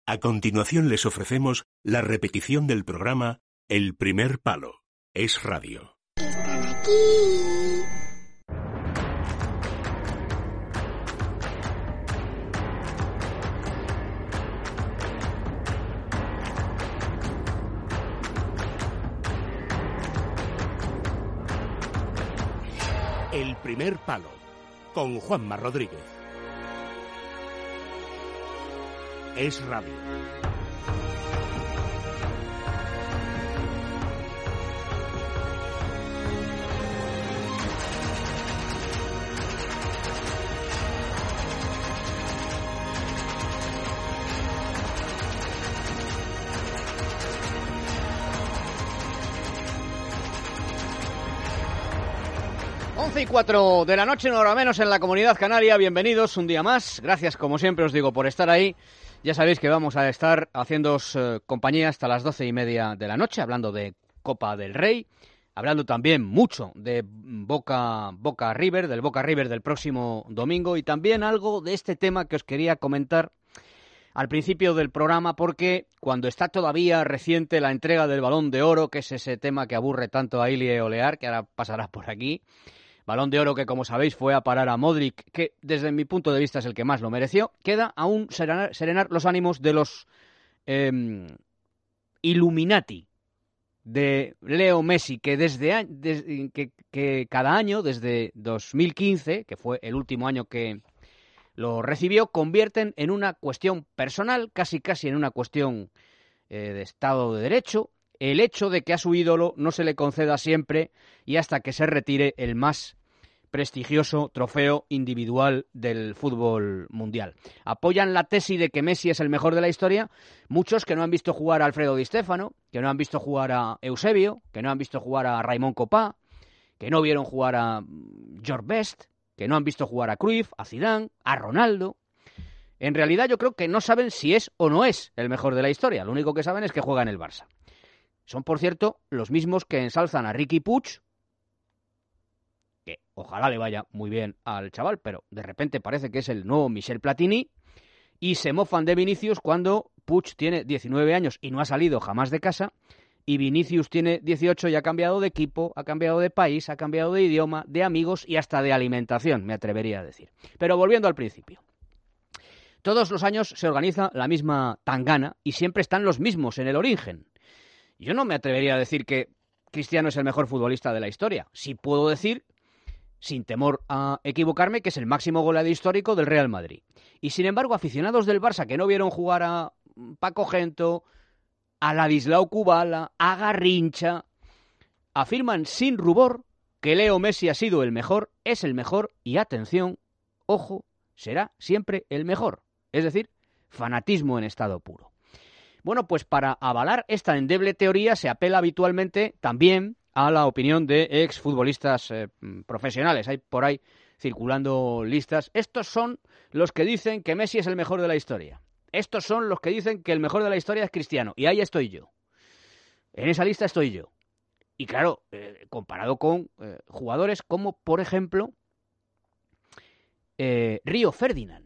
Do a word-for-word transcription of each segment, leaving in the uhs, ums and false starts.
A continuación les ofrecemos la repetición del programa El Primer Palo. Es Radio. Están aquí. El Primer Palo, con Juanma Rodríguez. Es Radio. once y cuatro de la noche, una hora menos en la Comunidad Canaria. Bienvenidos un día más. Gracias, como siempre os digo, por estar ahí. Ya sabéis que vamos a estar haciéndoos eh, compañía hasta las doce y media de la noche, hablando de Copa del Rey, hablando también mucho de Boca, Boca River, del Boca River del próximo domingo, y también algo de este tema que os quería comentar al principio del programa, porque cuando está todavía reciente la entrega del Balón de Oro, que es ese tema que aburre tanto a Ilie Olear, que ahora pasará por aquí, Balón de Oro que, como sabéis, fue a parar a Modric, que desde mi punto de vista es el que más lo mereció, queda aún serenar, serenar los ánimos de los eh, Illuminati de Leo Messi, que desde, desde que, que cada año, desde dos mil quince, que fue el último año que lo recibió, convierten en una cuestión personal, casi casi en una cuestión eh, de Estado de Derecho, el hecho de que a su ídolo no se le conceda siempre y hasta que se retire el más prestigioso trofeo individual del fútbol mundial. Apoyan la tesis de que Messi es el mejor de la historia muchos que no han visto jugar a Alfredo Di Stéfano, que no han visto jugar a Eusebio, que no han visto jugar a Raimon Copá, que no vieron jugar a George Best, que no han visto jugar a Cruyff, a Zidane, a Ronaldo. En realidad yo creo que no saben si es o no es el mejor de la historia. Lo único que saben es que juega en el Barça. Son, por cierto, los mismos que ensalzan a Riqui Puig, que ojalá le vaya muy bien al chaval, pero de repente parece que es el nuevo Michel Platini, y se mofan de Vinicius cuando Puig tiene diecinueve años y no ha salido jamás de casa, y Vinicius tiene dieciocho y ha cambiado de equipo, ha cambiado de país, ha cambiado de idioma, de amigos y hasta de alimentación, me atrevería a decir. Pero volviendo al principio. Todos los años se organiza la misma tangana y siempre están los mismos en el origen. Yo no me atrevería a decir que Cristiano es el mejor futbolista de la historia. Sí puedo decir, sin temor a equivocarme, que es el máximo goleador histórico del Real Madrid. Y sin embargo, aficionados del Barça que no vieron jugar a Paco Gento, a Ladislao Kubala, a Garrincha, afirman sin rubor que Leo Messi ha sido el mejor, es el mejor y, atención, ojo, será siempre el mejor. Es decir, fanatismo en estado puro. Bueno, pues para avalar esta endeble teoría se apela habitualmente también a la opinión de exfutbolistas eh, profesionales. Hay por ahí circulando listas. Estos son los que dicen que Messi es el mejor de la historia. Estos son los que dicen que el mejor de la historia es Cristiano. Y ahí estoy yo. En esa lista estoy yo. Y claro, eh, comparado con eh, jugadores como, por ejemplo, eh, Río Ferdinand.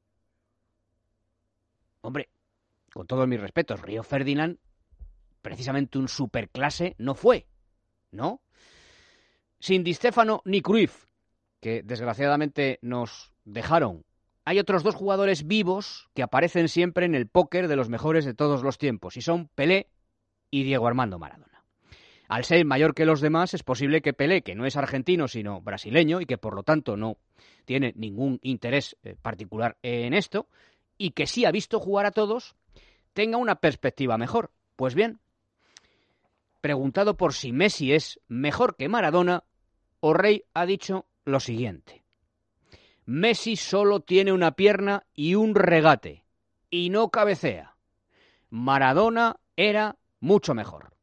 Hombre, con todos mis respetos, Río Ferdinand, precisamente un superclase, no fue, ¿no? Sin Di Stéfano ni Cruyff, que desgraciadamente nos dejaron. Hay otros dos jugadores vivos que aparecen siempre en el póker de los mejores de todos los tiempos, y son Pelé y Diego Armando Maradona. Al ser mayor que los demás, es posible que Pelé, que no es argentino sino brasileño y que por lo tanto no tiene ningún interés eh, particular en esto, y que sí ha visto jugar a todos, tenga una perspectiva mejor. Pues bien, preguntado por si Messi es mejor que Maradona, O'Reilly ha dicho lo siguiente: Messi solo tiene una pierna y un regate, y no cabecea. Maradona era mucho mejor.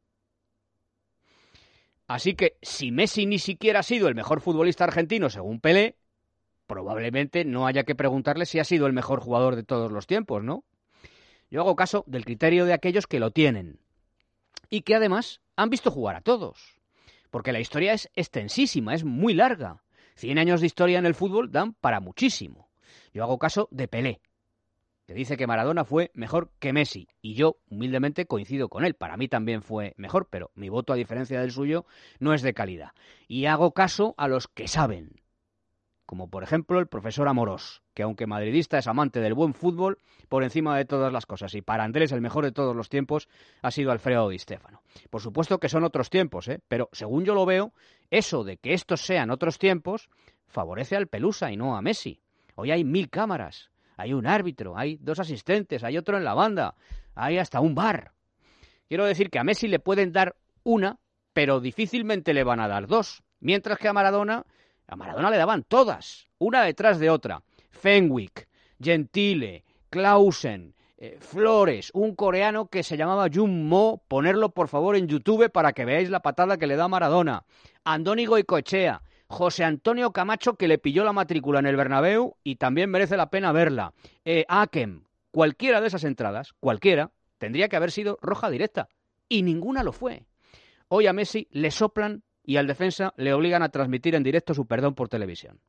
Así que si Messi ni siquiera ha sido el mejor futbolista argentino según Pelé, probablemente no haya que preguntarle si ha sido el mejor jugador de todos los tiempos, ¿no? Yo hago caso del criterio de aquellos que lo tienen y que además han visto jugar a todos, porque la historia es extensísima, es muy larga. Cien años de historia en el fútbol dan para muchísimo. Yo hago caso de Pelé. que dice que Maradona fue mejor que Messi. Y yo, humildemente, coincido con él. Para mí también fue mejor, pero mi voto, a diferencia del suyo, no es de calidad. Y hago caso a los que saben. Como por ejemplo el profesor Amorós, que aunque madridista es amante del buen fútbol por encima de todas las cosas. Y para Andrés el mejor de todos los tiempos ha sido Alfredo Di Stéfano. Por supuesto que son otros tiempos, ¿eh? Pero según yo lo veo, eso de que estos sean otros tiempos favorece al Pelusa y no a Messi. Hoy hay mil cámaras, hay un árbitro, hay dos asistentes, hay otro en la banda, hay hasta un bar. Quiero decir que a Messi le pueden dar una, pero difícilmente le van a dar dos. Mientras que a Maradona... A Maradona le daban todas, una detrás de otra. Fenwick, Gentile, Clausen, eh, Flores, un coreano que se llamaba Jun Mo, ponerlo por favor en YouTube para que veáis la patada que le da Maradona. Andoni Goicoechea, José Antonio Camacho, que le pilló la matrícula en el Bernabéu y también merece la pena verla. Eh, Akem, cualquiera de esas entradas, cualquiera, tendría que haber sido roja directa. Y ninguna lo fue. Hoy a Messi le soplan y al defensa le obligan a transmitir en directo su perdón por televisión.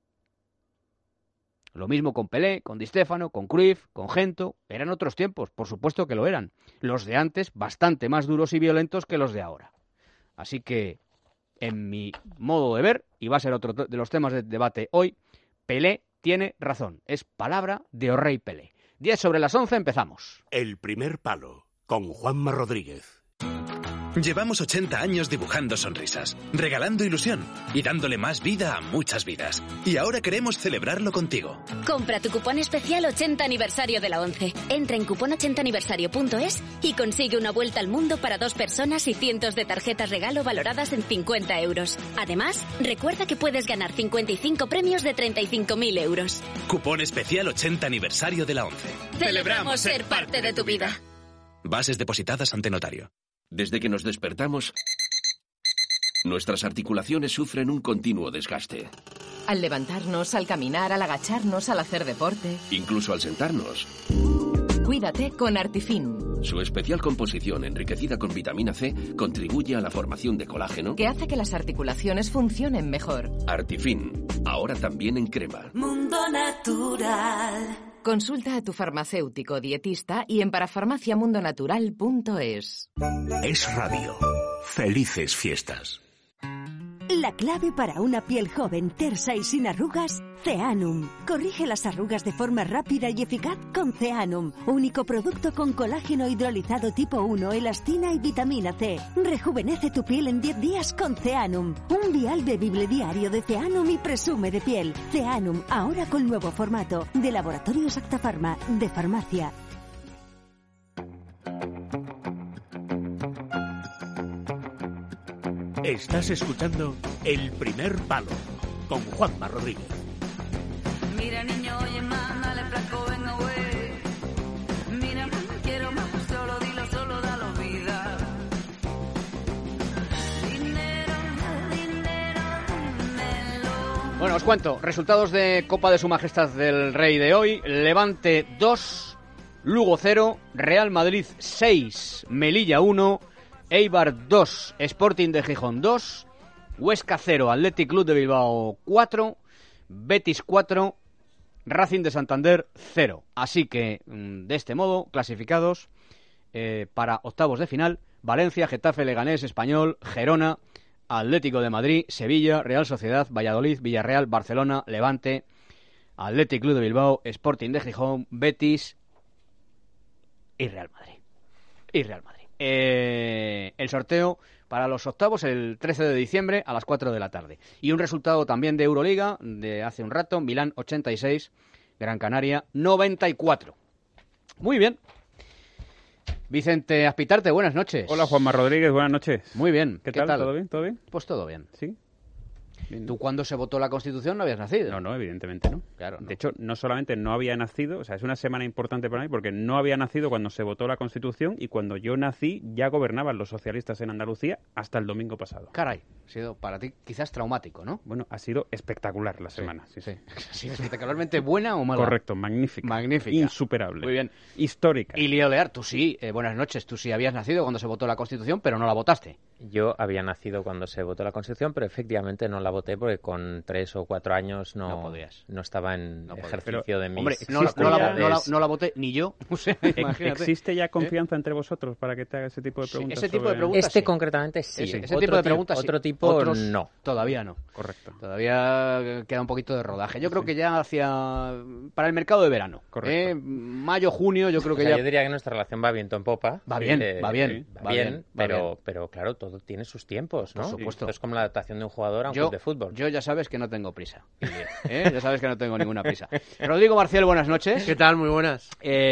Lo mismo con Pelé, con Di Stéfano, con Cruyff, con Gento. Eran otros tiempos, por supuesto que lo eran. Los de antes bastante más duros y violentos que los de ahora. Así que, en mi modo de ver, y va a ser otro de los temas de debate hoy, Pelé tiene razón. Es palabra de O'Rey Pelé. diez sobre las once, empezamos. El primer palo, con Juanma Rodríguez. Llevamos ochenta años dibujando sonrisas, regalando ilusión y dándole más vida a muchas vidas. Y ahora queremos celebrarlo contigo. Compra tu cupón especial ochenta aniversario de la ONCE. Entra en cupón ochenta aniversario punto es y consigue una vuelta al mundo para dos personas y cientos de tarjetas regalo valoradas en cincuenta euros. Además, recuerda que puedes ganar cincuenta y cinco premios de treinta y cinco mil euros. Cupón especial ochenta aniversario de la ONCE. Celebramos ser parte de tu vida. Bases depositadas ante notario. Desde que nos despertamos, nuestras articulaciones sufren un continuo desgaste. Al levantarnos, al caminar, al agacharnos, al hacer deporte. Incluso al sentarnos. Cuídate con Artifin. Su especial composición, enriquecida con vitamina C, contribuye a la formación de colágeno, que hace que las articulaciones funcionen mejor. Artifin, ahora también en crema. Mundo Natural. Consulta a tu farmacéutico dietista y en parafarmacia mundo natural punto es. Es radio. Felices fiestas. La clave para una piel joven, tersa y sin arrugas, Ceanum. Corrige las arrugas de forma rápida y eficaz con Ceanum. Único producto con colágeno hidrolizado tipo uno, elastina y vitamina C. Rejuvenece tu piel en diez días con Ceanum. Un vial bebible diario de Ceanum y presume de piel. Ceanum, ahora con nuevo formato. De Laboratorios Acta Pharma, de farmacia. Estás escuchando El Primer Palo, con Juanma Rodríguez. Mira niño, oye más, dale flaco, venga güey. Mira, quiero más, solo dilo, solo dalo vida. Dinero, dinero, dímelo. Bueno, os cuento, resultados de Copa de Su Majestad del Rey de hoy. Levante dos, Lugo cero, Real Madrid seis, Melilla uno, Eibar dos, Sporting de Gijón dos, Huesca cero, Athletic Club de Bilbao cuatro, Betis cuatro, Racing de Santander cero. Así que, de este modo, clasificados eh, para octavos de final, Valencia, Getafe, Leganés, Español, Gerona, Atlético de Madrid, Sevilla, Real Sociedad, Valladolid, Villarreal, Barcelona, Levante, Athletic Club de Bilbao, Sporting de Gijón, Betis y Real Madrid. Y Real Madrid. Eh, el sorteo para los octavos el trece de diciembre a las cuatro de la tarde. Y un resultado también de Euroliga de hace un rato, Milán ochenta y seis, Gran Canaria noventa y cuatro. Muy bien. Vicente Azpitarte, buenas noches. Hola Juanma Rodríguez, buenas noches. Muy bien. ¿Qué, ¿Qué tal? tal? ¿Todo bien? ¿Todo bien? Pues todo bien. ¿Sí? Bien. ¿Tú cuando se votó la Constitución no habías nacido? No, no, evidentemente no. Claro, no. De hecho, no solamente no había nacido, o sea, es una semana importante para mí porque no había nacido cuando se votó la Constitución y cuando yo nací ya gobernaban los socialistas en Andalucía hasta el domingo pasado. Caray, ha sido para ti quizás traumático, ¿no? Bueno, ha sido espectacular la semana. Sí, Sí, sí. ¿Ha sido espectacularmente buena o mala? Correcto, magnífica. Magnífica. Insuperable. Muy bien. Histórica. Y Leo Lear, tú sí, eh, buenas noches, tú sí habías nacido cuando se votó la Constitución, pero no la votaste. Yo había nacido cuando se votó la Constitución, pero efectivamente no la la boté porque con tres o cuatro años no, No podías. no estaba en No podías. ejercicio Pero, de mis hombre, no, la- no, la, no, la, habilidades. no la voté ni yo. O sea, imagínate. ¿Existe ya ¿Eh? confianza entre vosotros para que te haga ese tipo de Sí, preguntas? ese tipo de sobre- preguntas Este sí. concretamente sí. Ese, ese Otro tipo de ti- preguntas sí. Otro tipo Otros no. Todavía no. Correcto. Todavía queda un poquito de rodaje. Yo creo que ya hacia... Para el mercado de verano. Correcto. ¿eh? Mayo, junio, yo creo O que sea, ya... yo diría que nuestra relación va viento en popa. Va bien, Eh, va bien, va va bien, bien, va pero, bien. pero, pero claro, todo tiene sus tiempos, ¿no? Por supuesto. Esto es como la adaptación de un jugador a un Yo, club de fútbol. yo ya sabes que no tengo prisa. ¿eh? Ya sabes que no tengo ninguna prisa. Rodrigo Marcial, buenas noches. ¿Qué tal? Muy buenas.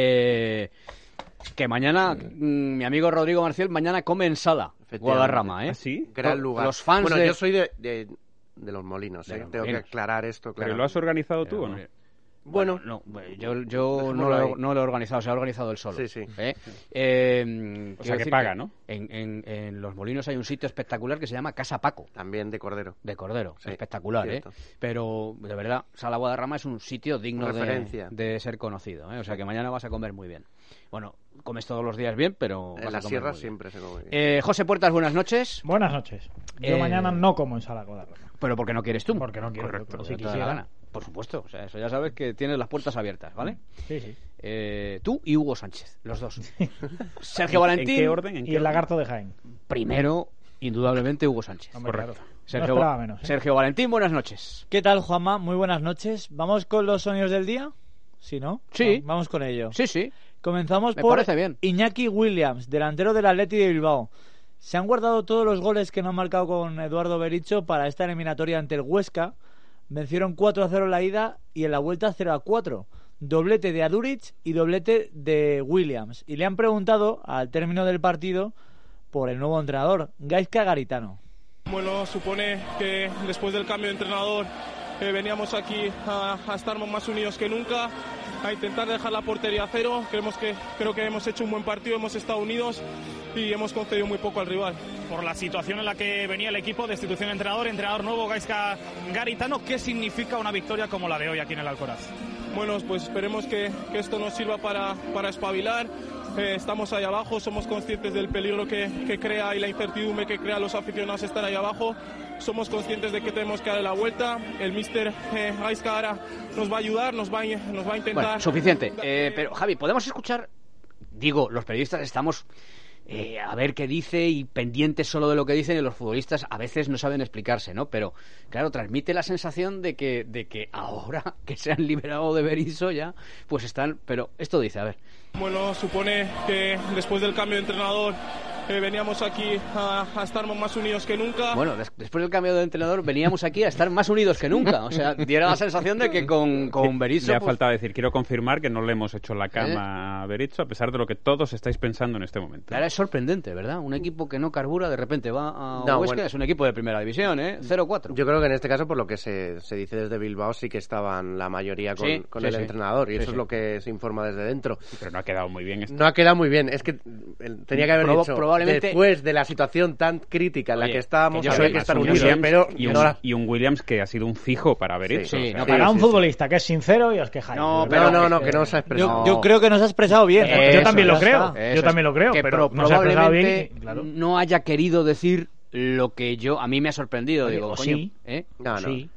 Eh, que mañana, mm, mi amigo Rodrigo Marcial, mañana come en Sala, Guadarrama, ¿eh? ¿Ah, sí? Gran Lo- lugar. los fans bueno, de- yo soy de, de, de Los Molinos, De ¿eh? Los Tengo Molinos. que aclarar esto, ¿Pero claro. lo has organizado tú o no? Bueno, no, yo, yo dejémoslo no, lo, ahí. he- no lo he organizado, se ha organizado él solo. Sí, sí. ¿eh? Eh, O quiero sea, que decir paga, ¿no? En, en- en Los Molinos hay un sitio espectacular que se llama Casa Paco, También de Cordero. de Cordero. Sí, Espectacular, ¿eh? cierto. Pero, de verdad, Sala Guadarrama es un sitio digno de, Referencia. de ser conocido, ¿eh? O sea, que mañana vas a comer muy bien. Bueno, comes todos los días bien, pero vas En a la comer sierra muy bien. siempre se come bien. Eh, José Puertas, buenas noches. Buenas noches. Yo Eh, mañana no como en Sala Guadarrama. Pero porque no quieres tú. Porque no quiero. Correcto. pero si Te da la quisiera. gana. Por supuesto. O sea, eso ya sabes que tienes las puertas abiertas, ¿vale? Sí, sí. Eh, tú y Hugo Sánchez, los dos. Sergio ¿En Valentín. qué orden? ¿En Y qué el lagarto de Jaén. Primero, indudablemente, Hugo Sánchez. Hombre, Correcto. claro. No Sergio, esperaba menos, ¿eh? Sergio Valentín, buenas noches. ¿Qué tal, Juanma? Muy buenas noches. ¿Vamos con los sonidos del día? ¿Sí, no? Sí. Va- Vamos con ello. Sí, sí. Comenzamos Me por parece bien. Iñaki Williams, delantero del Atleti de Bilbao. Se han guardado todos los goles que no han marcado con Eduardo Berizzo para esta eliminatoria ante el Huesca. Vencieron cuatro a cero en la ida y en la vuelta cero a cuatro. Doblete de Aduric y doblete de Williams. Y le han preguntado al término del partido por el nuevo entrenador, Gaizka Garitano. Bueno, supone que después del cambio de entrenador eh, veníamos aquí a, a estar más unidos que nunca, a intentar dejar la portería a cero. Creemos que, creo que hemos hecho un buen partido, hemos estado unidos y hemos concedido muy poco al rival. Por la situación en la que venía el equipo, destitución de entrenador, entrenador nuevo, Gaizka Garitano, ¿qué significa una victoria como la de hoy aquí en el Alcoraz? Bueno, pues esperemos que, que esto nos sirva para, para espabilar. Eh, estamos ahí abajo, somos conscientes del peligro que, que crea y la incertidumbre que crea a los aficionados estar ahí abajo. Somos conscientes de que tenemos que darle la vuelta. El míster eh, Gaizka ahora nos va a ayudar, nos va a, nos va a intentar... Bueno, suficiente. Eh, pero, Javi, ¿podemos escuchar? Digo, los periodistas estamos... Eh, a ver qué dice y pendientes solo de lo que dicen, y los futbolistas a veces no saben explicarse, ¿no? Pero, claro, transmite la sensación de que, de que ahora que se han liberado de Berizzo ya, pues están... Pero esto dice, a ver... Bueno, supone que después del cambio de entrenador eh, veníamos aquí a, a estar más unidos que nunca. Bueno, des- después del cambio de entrenador veníamos aquí a estar más unidos que nunca. O sea, diera la sensación de que con, con Berizzo... Le ha pues, faltado decir, quiero confirmar que no le hemos hecho la cama a Berizzo, a pesar de lo que todos estáis pensando en este momento. Ahora es sorprendente, ¿verdad? Un equipo que no carbura de repente va a No, Huesca, bueno. es un equipo de primera división, ¿eh? cero cuatro. Yo creo que en este caso, por lo que se, se dice desde Bilbao, sí que estaban la mayoría con, Sí, con sí, el sí. entrenador, y Sí, eso sí. es lo que se informa desde dentro. Pero no ha quedado muy bien esto. No ha quedado muy bien, es que el- tenía que haber Proba- dicho, probablemente- después de la situación tan crítica en la Oye, que estábamos, que yo había soy- que estar un unidos, Williams pero y, un, no la- y un Williams que ha sido un fijo para Berizzo. Sí, o sea, no, Para pero- un sí, sí. futbolista que es sincero y os quejáis. No, ¿verdad? pero- no, no, no, Es que no se ha expresado. Yo, yo creo que nos ha expresado bien. Eh, Yo Eso, también lo ya creo. está. Eso Yo es. también lo creo, Que pero pro- no se ha expresado bien. probablemente y, claro. no haya querido decir lo que yo... A mí me ha sorprendido, Oye, digo, o coño, sí. ¿eh? No, no. Sí.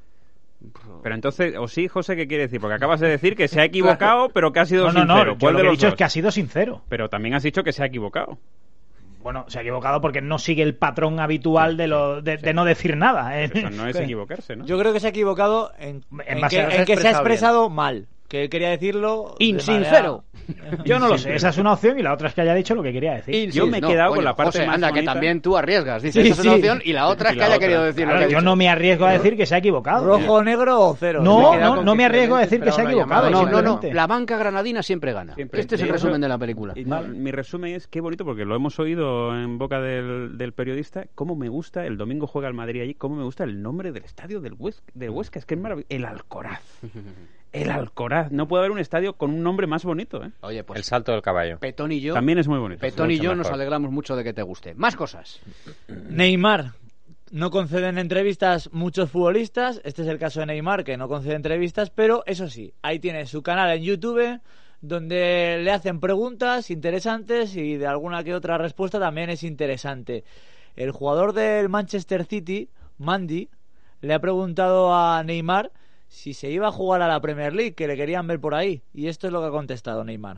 Pero entonces, o sí, José, ¿qué quiere decir? Porque acabas de decir que se ha equivocado, pero que ha sido No, no, sincero. no. Yo ¿Cuál lo de que he los dicho dos? es que ha sido sincero. Pero también has dicho que se ha equivocado. Bueno, se ha equivocado porque no sigue el patrón habitual de, lo, de, de no decir nada. ¿eh? Eso no es equivocarse, ¿no? Yo creo que se ha equivocado en, En en base que, a- en que se ha expresado expresado mal. Que él quería decirlo... de Insincero. manera- Yo no lo sé. Esa es una opción y la otra es que haya dicho lo que quería decir. Insis- Yo me he no, quedado coño, con la parte José, más anda, que bonita. también tú arriesgas. Dices, Sí, esa es una sí. opción, y la otra es Y que la haya otra. querido decir Claro, lo que ha yo dicho. no me arriesgo a decir que se ha equivocado. ¿Rojo, negro o cero? Me he No, quedado no, con no que me arriesgo a decir que esperaba se ha una equivocado. llamada. No, no, no. simplemente. La banca granadina siempre gana. Siempre. Este es el De resumen hecho, de la película. Y no, mi resumen es, qué bonito, porque lo hemos oído en boca del, del periodista, cómo me gusta, el domingo juega el Madrid allí, cómo me gusta el nombre del estadio del Huesca, del Huesca es que es maravilloso. El Alcoraz. El Alcoraz. No puede haber un estadio con un nombre más bonito, ¿eh? Oye, pues El salto del caballo. Petón y yo... También es muy bonito. Petón y mucho yo nos mejor. alegramos mucho de que te guste. Más cosas. Neymar. No conceden entrevistas muchos futbolistas. Este es el caso de Neymar, que no concede entrevistas. Pero eso sí, ahí tiene su canal en YouTube, donde le hacen preguntas interesantes y de alguna que otra respuesta también es interesante. El jugador del Manchester City, Mandy, le ha preguntado a Neymar si se iba a jugar a la Premier League, que le querían ver por ahí. Y esto es lo que ha contestado Neymar.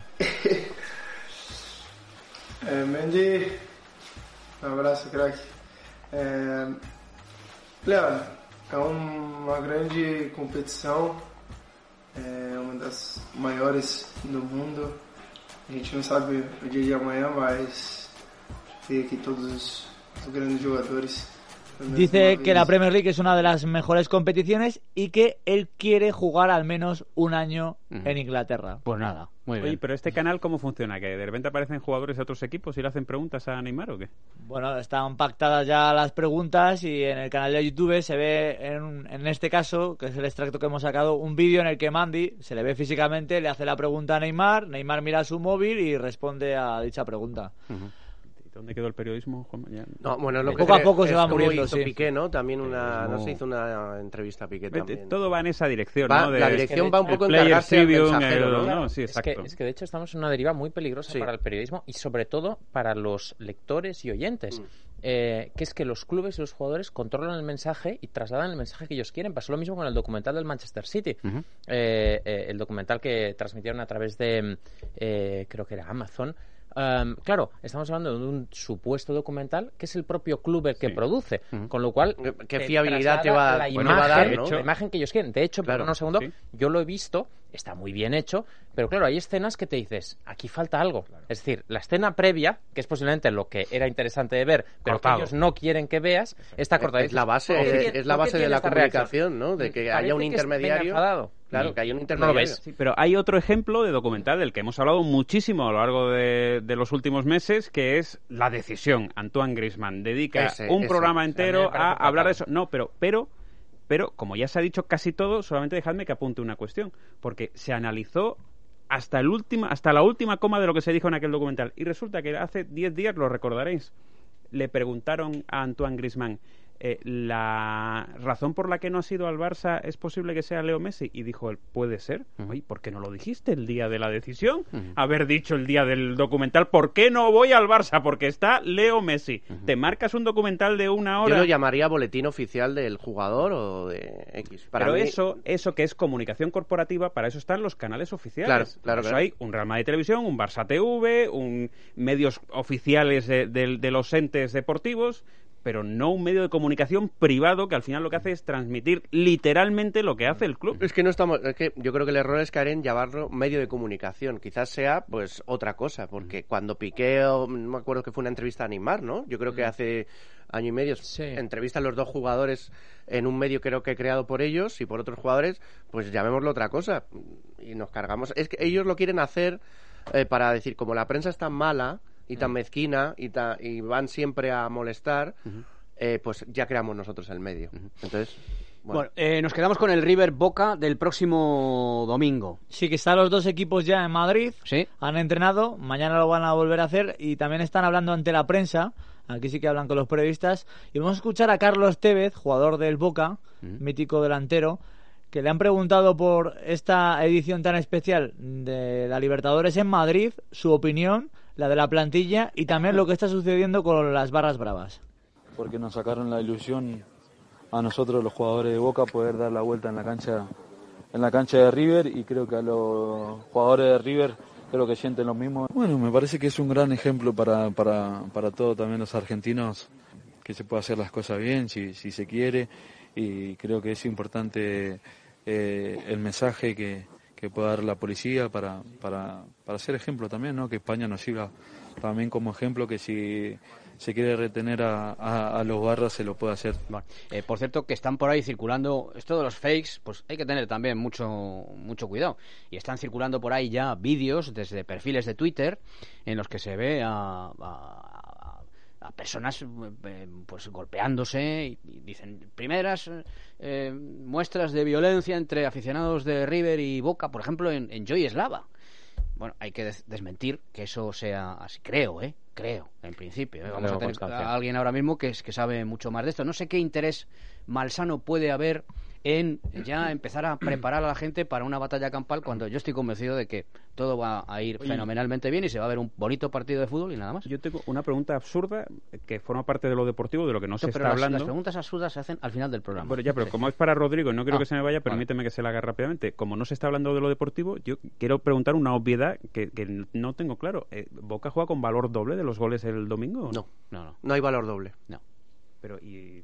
É, Mendy, um abraço, craque. É, Léo, é uma grande competição, é uma das maiores do mundo. A gente não sabe o dia de amanhã, mas ver aqui todos os, os grandes jogadores. Dice que la Premier League es una de las mejores competiciones y que él quiere jugar al menos un año uh-huh. en Inglaterra. Pues nada, muy bien. Oye, pero este canal, ¿cómo funciona? ¿Que de repente aparecen jugadores de otros equipos y le hacen preguntas a Neymar o qué? Bueno, están pactadas ya las preguntas y en el canal de YouTube se ve, en, en este caso, que es el extracto que hemos sacado, un vídeo en el que Mandy se le ve físicamente, le hace la pregunta a Neymar, Neymar mira su móvil y responde a dicha pregunta. Uh-huh. ¿Dónde quedó el periodismo, Juan? Ya... No, bueno, lo que poco a poco se va como muriendo, hizo sí. Piqué, ¿no? También una, no. no se hizo una entrevista a Piqué también. Todo va en esa dirección, va, ¿no? De, la dirección es que va un poco en encargarse encargarse al Tribune, mensajero, el, ¿no? ¿no? Sí, exacto. Es que, es que de hecho estamos en una deriva muy peligrosa sí. para el periodismo y sobre todo para los lectores y oyentes. Mm. Eh, que es que los clubes y los jugadores controlan el mensaje y trasladan el mensaje que ellos quieren. Pasó lo mismo con el documental del Manchester City. Uh-huh. eh, eh, el documental que transmitieron a través de, eh, creo que era Amazon. Um, claro, estamos hablando de un supuesto documental que es el propio club el que sí. produce, uh-huh. con lo cual ¿qué fiabilidad te va, la bueno, imagen, va a dar, ¿no? la imagen que ellos quieren? De hecho, claro, por un segundo, sí. yo lo he visto, está muy bien hecho, pero claro, hay escenas que te dices, aquí falta algo. Claro. Es decir, la escena previa, que es posiblemente lo que era interesante de ver, pero cortado. que ellos no quieren que veas, está cortada. Es la base, es, es la base de la comunicación, ¿no? De que haya un intermediario. Claro, que hay un intermediario. No lo ves. Sí, pero hay otro ejemplo de documental del que hemos hablado muchísimo a lo largo de, de los últimos meses, que es La Decisión. Antoine Griezmann dedica ese, un ese. programa entero a, a hablar de eso. fatal. No, pero, pero, pero, como ya se ha dicho casi todo, solamente dejadme que apunte una cuestión, porque se analizó hasta el último, hasta la última coma de lo que se dijo en aquel documental. Y resulta que hace diez días, lo recordaréis, le preguntaron a Antoine Griezmann, Eh, la razón por la que no has ido al Barça es posible que sea Leo Messi, y dijo él, puede ser. Uh-huh. Oye, ¿por qué no lo dijiste el día de la decisión? Uh-huh. Haber dicho el día del documental, ¿por qué no voy al Barça? Porque está Leo Messi. Uh-huh. Te marcas un documental de una hora. Yo lo llamaría boletín oficial del jugador o de X. Para Pero mí... eso, eso que es comunicación corporativa, para eso están los canales oficiales. Claro, claro, por eso claro. hay un Real Madrid Televisión, un Barça T V, un medios oficiales de, de, de los entes deportivos, pero no un medio de comunicación privado que al final lo que hace es transmitir literalmente lo que hace el club. Es que no estamos, es que yo creo que el error es caer en llamarlo medio de comunicación. Quizás sea pues otra cosa, porque mm. cuando Piqué, no me acuerdo que fue una entrevista a Neymar, ¿no? Yo creo mm. que hace año y medio sí. entrevistan los dos jugadores en un medio creo que creado por ellos y por otros jugadores, pues llamémoslo otra cosa y nos cargamos. Es que ellos lo quieren hacer eh, para decir, como la prensa es tan mala y tan mezquina y, ta, y van siempre a molestar, uh-huh. eh, pues ya creamos nosotros el medio. Uh-huh. Entonces, bueno, bueno eh, nos quedamos con el River Boca del próximo domingo. Sí, que están los dos equipos ya en Madrid, ¿sí? Han entrenado, mañana lo van a volver a hacer y también están hablando ante la prensa. Aquí sí que hablan con los periodistas y vamos a escuchar a Carlos Tevez, jugador del Boca, uh-huh. mítico delantero, que le han preguntado por esta edición tan especial de la Libertadores en Madrid, su opinión, la de la plantilla y también lo que está sucediendo con las barras bravas. Porque nos sacaron la ilusión a nosotros los jugadores de Boca poder dar la vuelta en la cancha en la cancha de River, y creo que a los jugadores de River creo que sienten lo mismo. Bueno, me parece que es un gran ejemplo para para para todos también los argentinos, que se puede hacer las cosas bien si si se quiere, y creo que es importante eh, el mensaje que que pueda dar la policía para, para, para ser ejemplo también, ¿no? Que España nos siga también como ejemplo, que si se quiere retener a, a, a los barras se lo puede hacer. Bueno, eh, por cierto, que están por ahí circulando esto de los fakes, pues hay que tener también mucho mucho cuidado, y están circulando por ahí ya vídeos desde perfiles de Twitter en los que se ve a, a a personas eh, pues golpeándose y, y dicen primeras eh, muestras de violencia entre aficionados de River y Boca, por ejemplo en, en Joy Eslava. Bueno, hay que des- desmentir que eso sea así, creo, eh creo, en principio, ¿eh? Vamos no, a tener a alguien ahora mismo que, es, que sabe mucho más de esto. No sé qué interés malsano puede haber en ya empezar a preparar a la gente para una batalla campal, cuando yo estoy convencido de que todo va a ir fenomenalmente bien y se va a ver un bonito partido de fútbol y nada más. Yo tengo una pregunta absurda que forma parte de lo deportivo, de lo que no, no se pero está las, hablando. Las preguntas absurdas se hacen al final del programa. Bueno, ya, pero sí. como es para Rodrigo y no quiero ah, que se me vaya, permíteme vale. que se la haga rápidamente. Como no se está hablando de lo deportivo, yo quiero preguntar una obviedad que, que no tengo claro. Eh, ¿Boca juega con valor doble de los goles el domingo? No, no, no. No hay valor doble. No. Pero, y...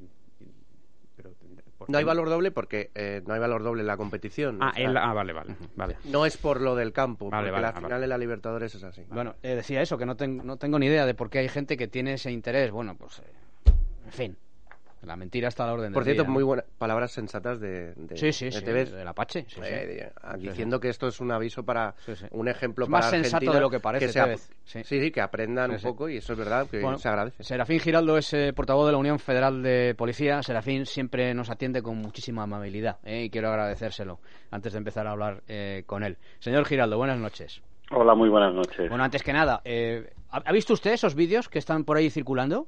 Pero, no hay valor doble porque eh, no hay valor doble en la competición. Ah, o sea, el, ah vale, vale, vale. No es por lo del campo, vale, porque vale, la vale. final de la Libertadores es así. Bueno, eh, decía eso, que no, ten, no tengo ni idea de por qué hay gente que tiene ese interés. Bueno, pues, eh, en fin, la mentira está a la orden del Por cierto, día, ¿no? muy buenas palabras sensatas de, de, sí, sí, de sí, T V, del Apache. Sí, eh, sí. diciendo sí, sí. que esto es un aviso para, sí, sí. un ejemplo es para más Argentina. sensato de lo que parece, que se, sí. sí, sí, que aprendan sí, un sí. poco y eso es verdad, que bueno, se agradece. Serafín Giraldo es eh, portavoz de la Unión Federal de Policía. Serafín siempre nos atiende con muchísima amabilidad eh, y quiero agradecérselo antes de empezar a hablar eh, con él. Señor Giraldo, buenas noches. Hola, muy buenas noches. Bueno, antes que nada, eh, ¿ha visto usted esos vídeos que están por ahí circulando?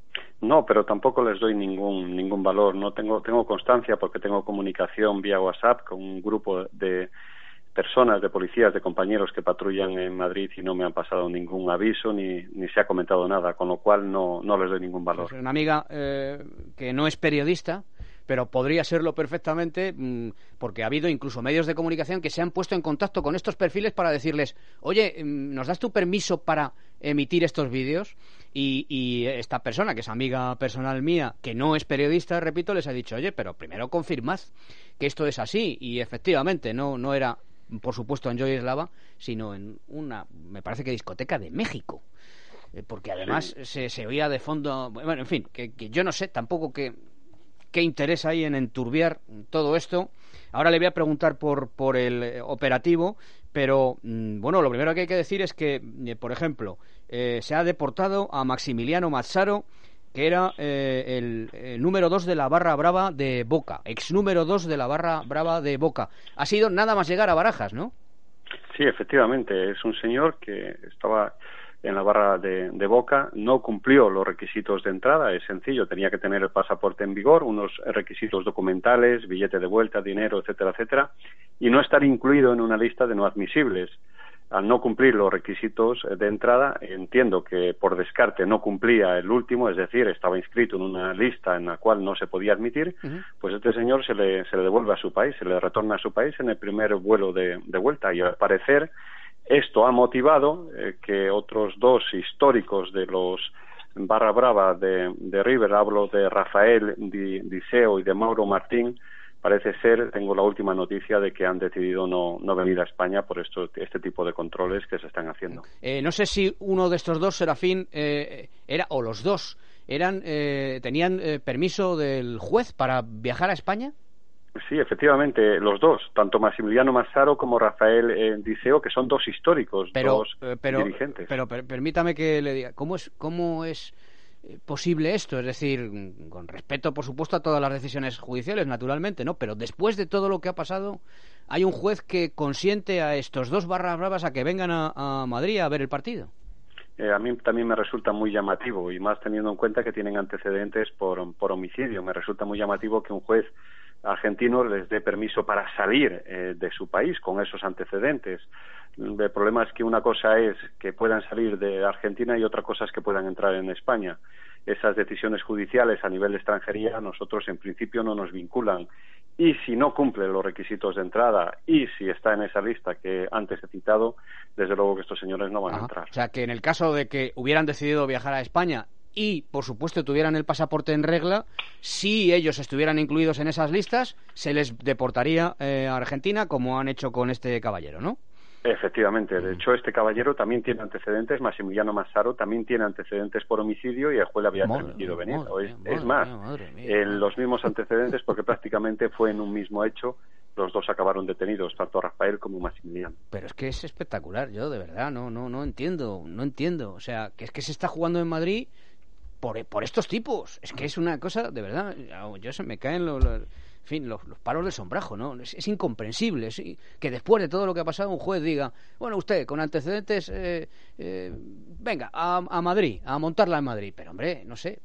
No, pero tampoco les doy ningún ningún valor. No tengo tengo constancia porque tengo comunicación vía WhatsApp con un grupo de personas, de policías, de compañeros que patrullan en Madrid y no me han pasado ningún aviso ni ni se ha comentado nada, con lo cual no no les doy ningún valor. Pues una amiga eh, que no es periodista, pero podría serlo perfectamente mmm, porque ha habido incluso medios de comunicación que se han puesto en contacto con estos perfiles para decirles, oye, ¿nos das tu permiso para emitir estos vídeos? Y, y esta persona, que es amiga personal mía, que no es periodista, repito, les ha dicho, oye, pero primero confirmad que esto es así. Y efectivamente, no, no era, por supuesto, en Joy Eslava, sino en una, me parece que discoteca de México. Eh, porque además sí. se, se oía de fondo, bueno, en fin, que, que yo no sé tampoco qué, qué interés hay en enturbiar todo esto. Ahora le voy a preguntar por, por el eh, operativo, pero mmm, bueno, lo primero que hay que decir es que, eh, por ejemplo, eh, se ha deportado a Maximiliano Mazzaro, que era eh, el, el número dos de la barra brava de Boca, ex número dos de la barra brava de Boca. Ha sido nada más llegar a Barajas, ¿no? Sí, efectivamente, es un señor que estaba en la barra de, de Boca, no cumplió los requisitos de entrada, es sencillo, tenía que tener el pasaporte en vigor, unos requisitos documentales, billete de vuelta, dinero, etcétera, etcétera, y no estar incluido en una lista de no admisibles. Al no cumplir los requisitos de entrada, entiendo que por descarte no cumplía el último, es decir, estaba inscrito en una lista en la cual no se podía admitir, uh-huh. pues este señor se le, se le devuelve a su país, se le retorna a su país en el primer vuelo de, de vuelta, y al parecer esto ha motivado eh, que otros dos históricos de los barra brava de, de River, hablo de Rafael Di, Diceo y de Mauro Martín, parece ser, tengo la última noticia de que han decidido no, no venir a España por esto, este tipo de controles que se están haciendo. Eh, no sé si uno de estos dos, Serafín, eh, era, o los dos, eran eh, tenían eh, permiso del juez para viajar a España. Sí, efectivamente, los dos, tanto Maximiliano Mazzaro como Rafael eh, Diceo, que son dos históricos, pero, dos eh, pero, dirigentes. Pero, pero permítame que le diga, ¿cómo es, cómo es posible esto? Es decir, con respeto, por supuesto, a todas las decisiones judiciales, naturalmente, ¿no? Pero después de todo lo que ha pasado, hay un juez que consiente a estos dos barras bravas a que vengan a, a Madrid a ver el partido. Eh, a mí también me resulta muy llamativo, y más teniendo en cuenta que tienen antecedentes por, por homicidio. Me resulta muy llamativo que un juez argentino les dé permiso para salir eh, de su país con esos antecedentes. El problema es que una cosa es que puedan salir de Argentina y otra cosa es que puedan entrar en España. Esas decisiones judiciales a nivel de extranjería a nosotros en principio no nos vinculan. Y si no cumple los requisitos de entrada y si está en esa lista que antes he citado, desde luego que estos señores no van Ajá. a entrar. O sea, que en el caso de que hubieran decidido viajar a España y, por supuesto, tuvieran el pasaporte en regla, si ellos estuvieran incluidos en esas listas, se les deportaría eh, a Argentina, como han hecho con este caballero, ¿no? Efectivamente, de hecho este caballero también tiene antecedentes, Maximiliano Mazzaro también tiene antecedentes por homicidio y el juez le había madre permitido mía, venir. Madre es, mía, es más, mía, mía, eh, los mismos antecedentes porque prácticamente fue en un mismo hecho, los dos acabaron detenidos, tanto Rafael como Maximiliano. Pero es que es espectacular, yo de verdad no no no entiendo, no entiendo, o sea, que es que se está jugando en Madrid por, por estos tipos, es que es una cosa, de verdad, yo se me caen los... los en fin, los, los palos del sombrajo, ¿no? Es, es incomprensible es, que después de todo lo que ha pasado un juez diga, bueno, usted con antecedentes, eh, eh, venga, a, a Madrid, a montarla en Madrid. Pero, hombre, no sé,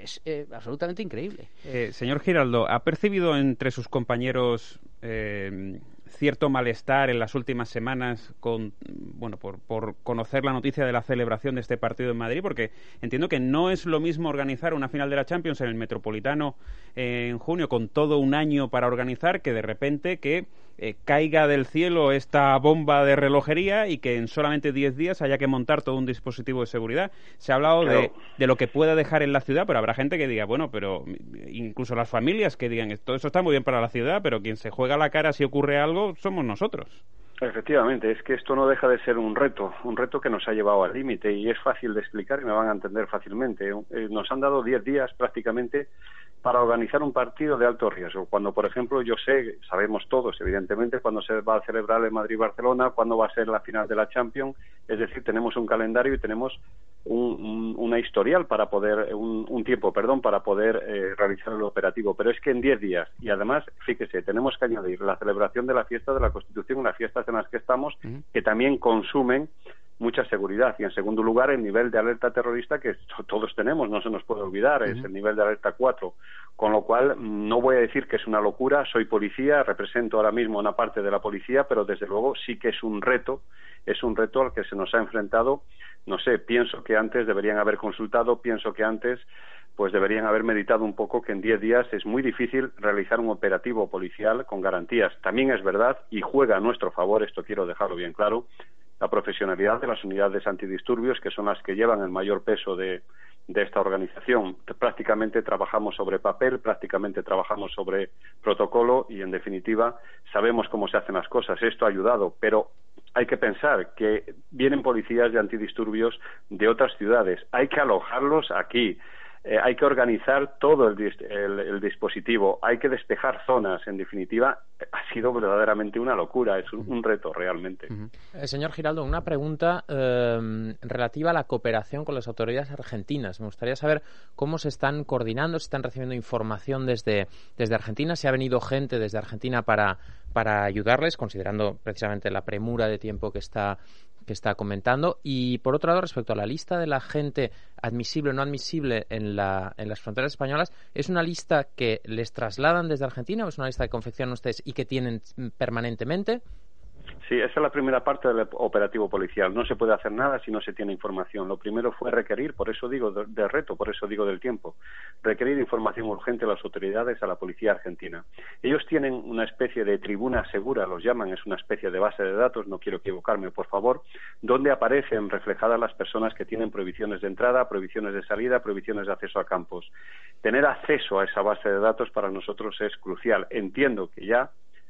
es eh, absolutamente increíble. Eh, señor Giraldo, ¿ha percibido entre sus compañeros eh, cierto malestar en las últimas semanas con, bueno, por, por conocer la noticia de la celebración de este partido en Madrid? Porque entiendo que no es lo mismo organizar una final de la Champions en el Metropolitano eh, en junio, con todo un año para organizar, que de repente que eh, caiga del cielo esta bomba de relojería y que en solamente diez días haya que montar todo un dispositivo de seguridad. Se ha hablado Claro. de, de lo que pueda dejar en la ciudad, pero habrá gente que diga, bueno, pero incluso las familias que digan, todo eso está muy bien para la ciudad, pero quien se juega la cara si ocurre algo somos nosotros. Efectivamente, es que esto no deja de ser un reto, un reto que nos ha llevado al límite y es fácil de explicar y me van a entender fácilmente. Eh, nos han dado diez días prácticamente para organizar un partido de alto riesgo. Cuando, por ejemplo, yo sé, sabemos todos, evidentemente, cuándo se va a celebrar el Madrid-Barcelona, cuándo va a ser la final de la Champions, es decir, tenemos un calendario y tenemos un, un, una historial para poder, un, un tiempo, perdón, para poder eh, realizar el operativo. Pero es que en diez días, y además, fíjese, tenemos que añadir la celebración de la fiesta de la Constitución, las fiestas en las que estamos, uh-huh. que también consumen mucha seguridad. Y en segundo lugar, el nivel de alerta terrorista que todos tenemos, no se nos puede olvidar, uh-huh. es el nivel de alerta cuatro. Con lo cual, no voy a decir que es una locura, soy policía, represento ahora mismo una parte de la policía, pero desde luego sí que es un reto, es un reto al que se nos ha enfrentado. No sé, pienso que antes deberían haber consultado, pienso que antes pues deberían haber meditado un poco que en diez días es muy difícil realizar un operativo policial con garantías. También es verdad, y juega a nuestro favor, esto quiero dejarlo bien claro, la profesionalidad de las unidades antidisturbios, que son las que llevan el mayor peso de, de esta organización. Prácticamente trabajamos sobre papel, prácticamente trabajamos sobre protocolo y, en definitiva, sabemos cómo se hacen las cosas. Esto ha ayudado, pero hay que pensar que vienen policías de antidisturbios de otras ciudades. Hay que alojarlos aquí. Eh, hay que organizar todo el, el, el dispositivo, hay que despejar zonas. En definitiva, ha sido verdaderamente una locura, es un, un reto realmente. Uh-huh. eh, señor Giraldo, una pregunta eh, relativa a la cooperación con las autoridades argentinas. Me gustaría saber cómo se están coordinando, si están recibiendo información desde, desde Argentina, si ha venido gente desde Argentina para, para ayudarles, considerando precisamente la premura de tiempo que está que está comentando. Y por otro lado, respecto a la lista de la gente admisible o no admisible en, la, en las fronteras españolas, ¿es una lista que les trasladan desde Argentina o es una lista que confeccionan ustedes y que tienen permanentemente? Sí, esa es la primera parte del operativo policial. No se puede hacer nada si no se tiene información. Lo primero fue requerir, por eso digo de, de reto, por eso digo del tiempo, requerir información urgente a las autoridades, a la policía argentina. Ellos tienen una especie de tribuna segura, los llaman, es una especie de base de datos, no quiero equivocarme, por favor, donde aparecen reflejadas las personas que tienen prohibiciones de entrada, prohibiciones de salida, prohibiciones de acceso a campos. Tener acceso a esa base de datos para nosotros es crucial. Entiendo que ya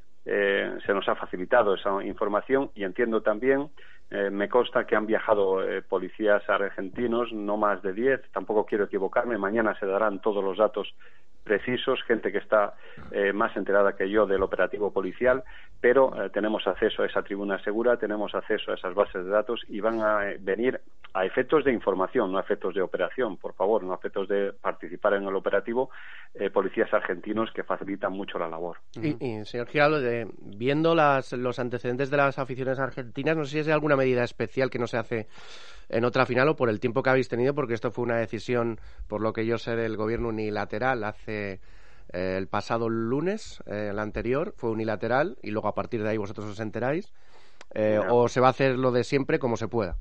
Eh, se nos ha facilitado esa información y entiendo también, eh, me consta que han viajado eh, policías argentinos, no más de diez, tampoco quiero equivocarme, mañana se darán todos los datos precisos, gente que está eh, más enterada que yo del operativo policial, pero eh, tenemos acceso a esa tribuna segura, tenemos acceso a esas bases de datos y van a eh, venir a efectos de información, no a efectos de operación, por favor, no a efectos de participar en el operativo, eh, policías argentinos que facilitan mucho la labor. Y, y señor Giraldo, de, viendo las, los antecedentes de las aficiones argentinas, no sé si hay alguna medida especial que no se hace en otra final o por el tiempo que habéis tenido, porque esto fue una decisión, por lo que yo sé, del gobierno unilateral hace eh, el pasado lunes, eh, el anterior, fue unilateral y luego a partir de ahí vosotros os enteráis, eh, no. o se va a hacer lo de siempre como se pueda.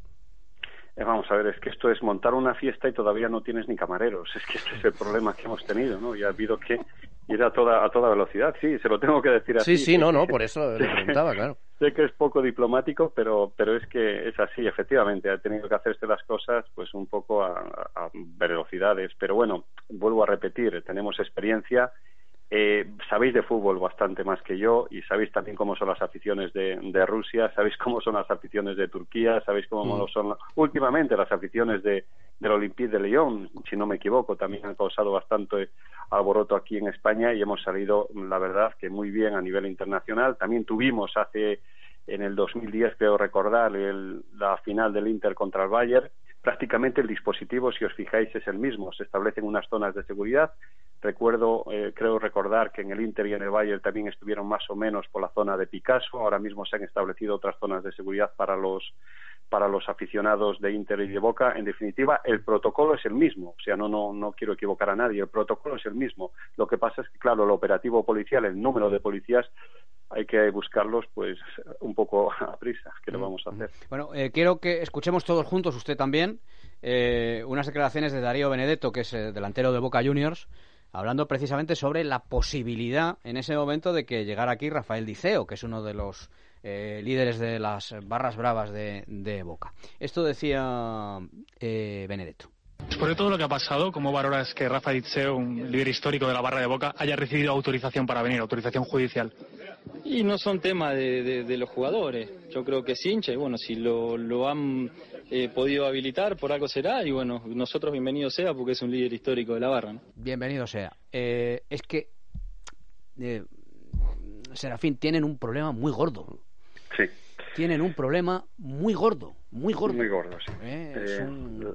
Eh, vamos a ver, es que esto es montar una fiesta y todavía no tienes ni camareros. Es que este es el problema que hemos tenido, ¿no? Y ha habido que ir a toda a toda velocidad. Sí, se lo tengo que decir así. Sí, sí, no, no, por eso le preguntaba, claro. Sé que es poco diplomático, pero pero es que es así, efectivamente. Ha tenido que hacerse las cosas pues un poco a, a velocidades. Pero bueno, vuelvo a repetir, tenemos experiencia. Eh, sabéis de fútbol bastante más que yo y sabéis también cómo son las aficiones de, de Rusia, sabéis cómo son las aficiones de Turquía, sabéis cómo mm. son últimamente las aficiones de, del Olympique de Lyon, si no me equivoco, también han causado bastante alboroto aquí en España y hemos salido, la verdad, que muy bien a nivel internacional. También tuvimos hace, en el dos mil diez, creo recordar, el, la final del Inter contra el Bayern. Prácticamente el dispositivo, si os fijáis, es el mismo. Se establecen unas zonas de seguridad, Recuerdo, eh, creo recordar que en el Inter y en el Bayern también estuvieron más o menos por la zona de Picasso. Ahora mismo se han establecido otras zonas de seguridad para los para los aficionados de Inter y de Boca. En definitiva, el protocolo es el mismo. O sea, no no no quiero equivocar a nadie. El protocolo es el mismo. Lo que pasa es que, claro, el operativo policial, el número de policías, hay que buscarlos pues un poco a prisa. ¿Qué le vamos a hacer? Bueno, eh, quiero que escuchemos todos juntos, usted también, eh, unas declaraciones de Darío Benedetto, que es eh, delantero de Boca Juniors, hablando precisamente sobre la posibilidad en ese momento de que llegara aquí Rafael Diceo, que es uno de los eh, líderes de las barras bravas de, de Boca. Esto decía eh, Benedetto. Después de todo lo que ha pasado, ¿cómo valoras que Rafa Diceo, un líder histórico de la barra de Boca, haya recibido autorización para venir, autorización judicial? Y no son temas de, de, de los jugadores. Yo creo que es hincha y bueno, si lo, lo han eh, podido habilitar, por algo será. Y bueno, nosotros bienvenido sea porque es un líder histórico de la barra, ¿no? Bienvenido sea. Eh, es que, eh, Serafín, tienen un problema muy gordo. Sí. Tienen un problema muy gordo, muy gordo. Muy gordo, sí. Eh, eh, es un...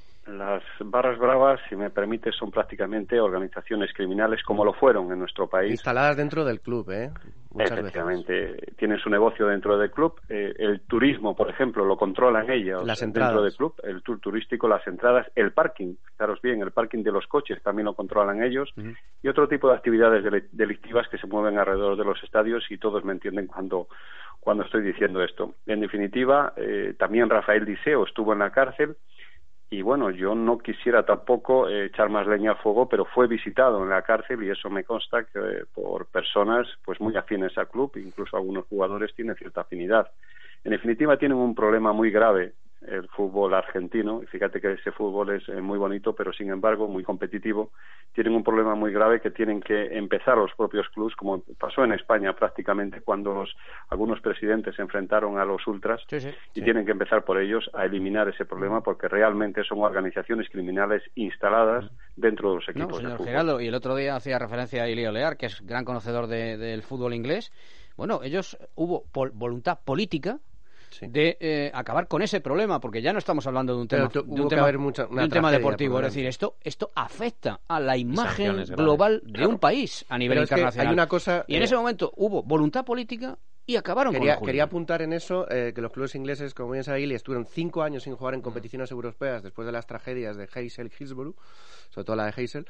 Las barras bravas, si me permite, son prácticamente organizaciones criminales como lo fueron en nuestro país. Instaladas dentro del club, ¿eh? Muchas Efectivamente, veces. tienen su negocio dentro del club. Eh, el turismo, por ejemplo, lo controlan ellos las dentro entradas. del club. El tour turístico, las entradas, el parking. Fijaros bien, el parking de los coches también lo controlan ellos. Uh-huh. Y otro tipo de actividades delictivas que se mueven alrededor de los estadios, y todos me entienden cuando, cuando estoy diciendo esto. En definitiva, eh, también Rafael Diceo estuvo en la cárcel. Y bueno, yo no quisiera tampoco eh, echar más leña al fuego, pero fue visitado en la cárcel y eso me consta que eh, por personas pues muy afines al club, incluso algunos jugadores tienen cierta afinidad. En definitiva, tienen un problema muy grave el fútbol argentino, y fíjate que ese fútbol es eh, muy bonito, pero sin embargo muy competitivo. Tienen un problema muy grave que tienen que empezar los propios clubes, como pasó en España prácticamente cuando los, algunos presidentes se enfrentaron a los ultras, sí, sí, y sí. tienen que empezar por ellos a eliminar ese problema, porque realmente son organizaciones criminales instaladas dentro de los equipos no, señor de fútbol. Geraldo, y el otro día hacía referencia a Ilio Lear, que es gran conocedor de, del fútbol inglés. Bueno, ellos hubo pol- voluntad política Sí. de eh, acabar con ese problema, porque ya no estamos hablando de un tema, tu, de un tema, mucha, de un tema deportivo, es decir, esto esto afecta a la imagen Sanciones global grandes. de Claro. un país a nivel Pero es internacional. que hay una cosa, y en eh, ese momento hubo voluntad política y acabaron quería, con el Quería apuntar en eso eh, que los clubes ingleses, como bien sabe, estuvieron cinco años sin jugar en competiciones europeas después de las tragedias de Heysel y Hillsborough, sobre todo la de Heysel.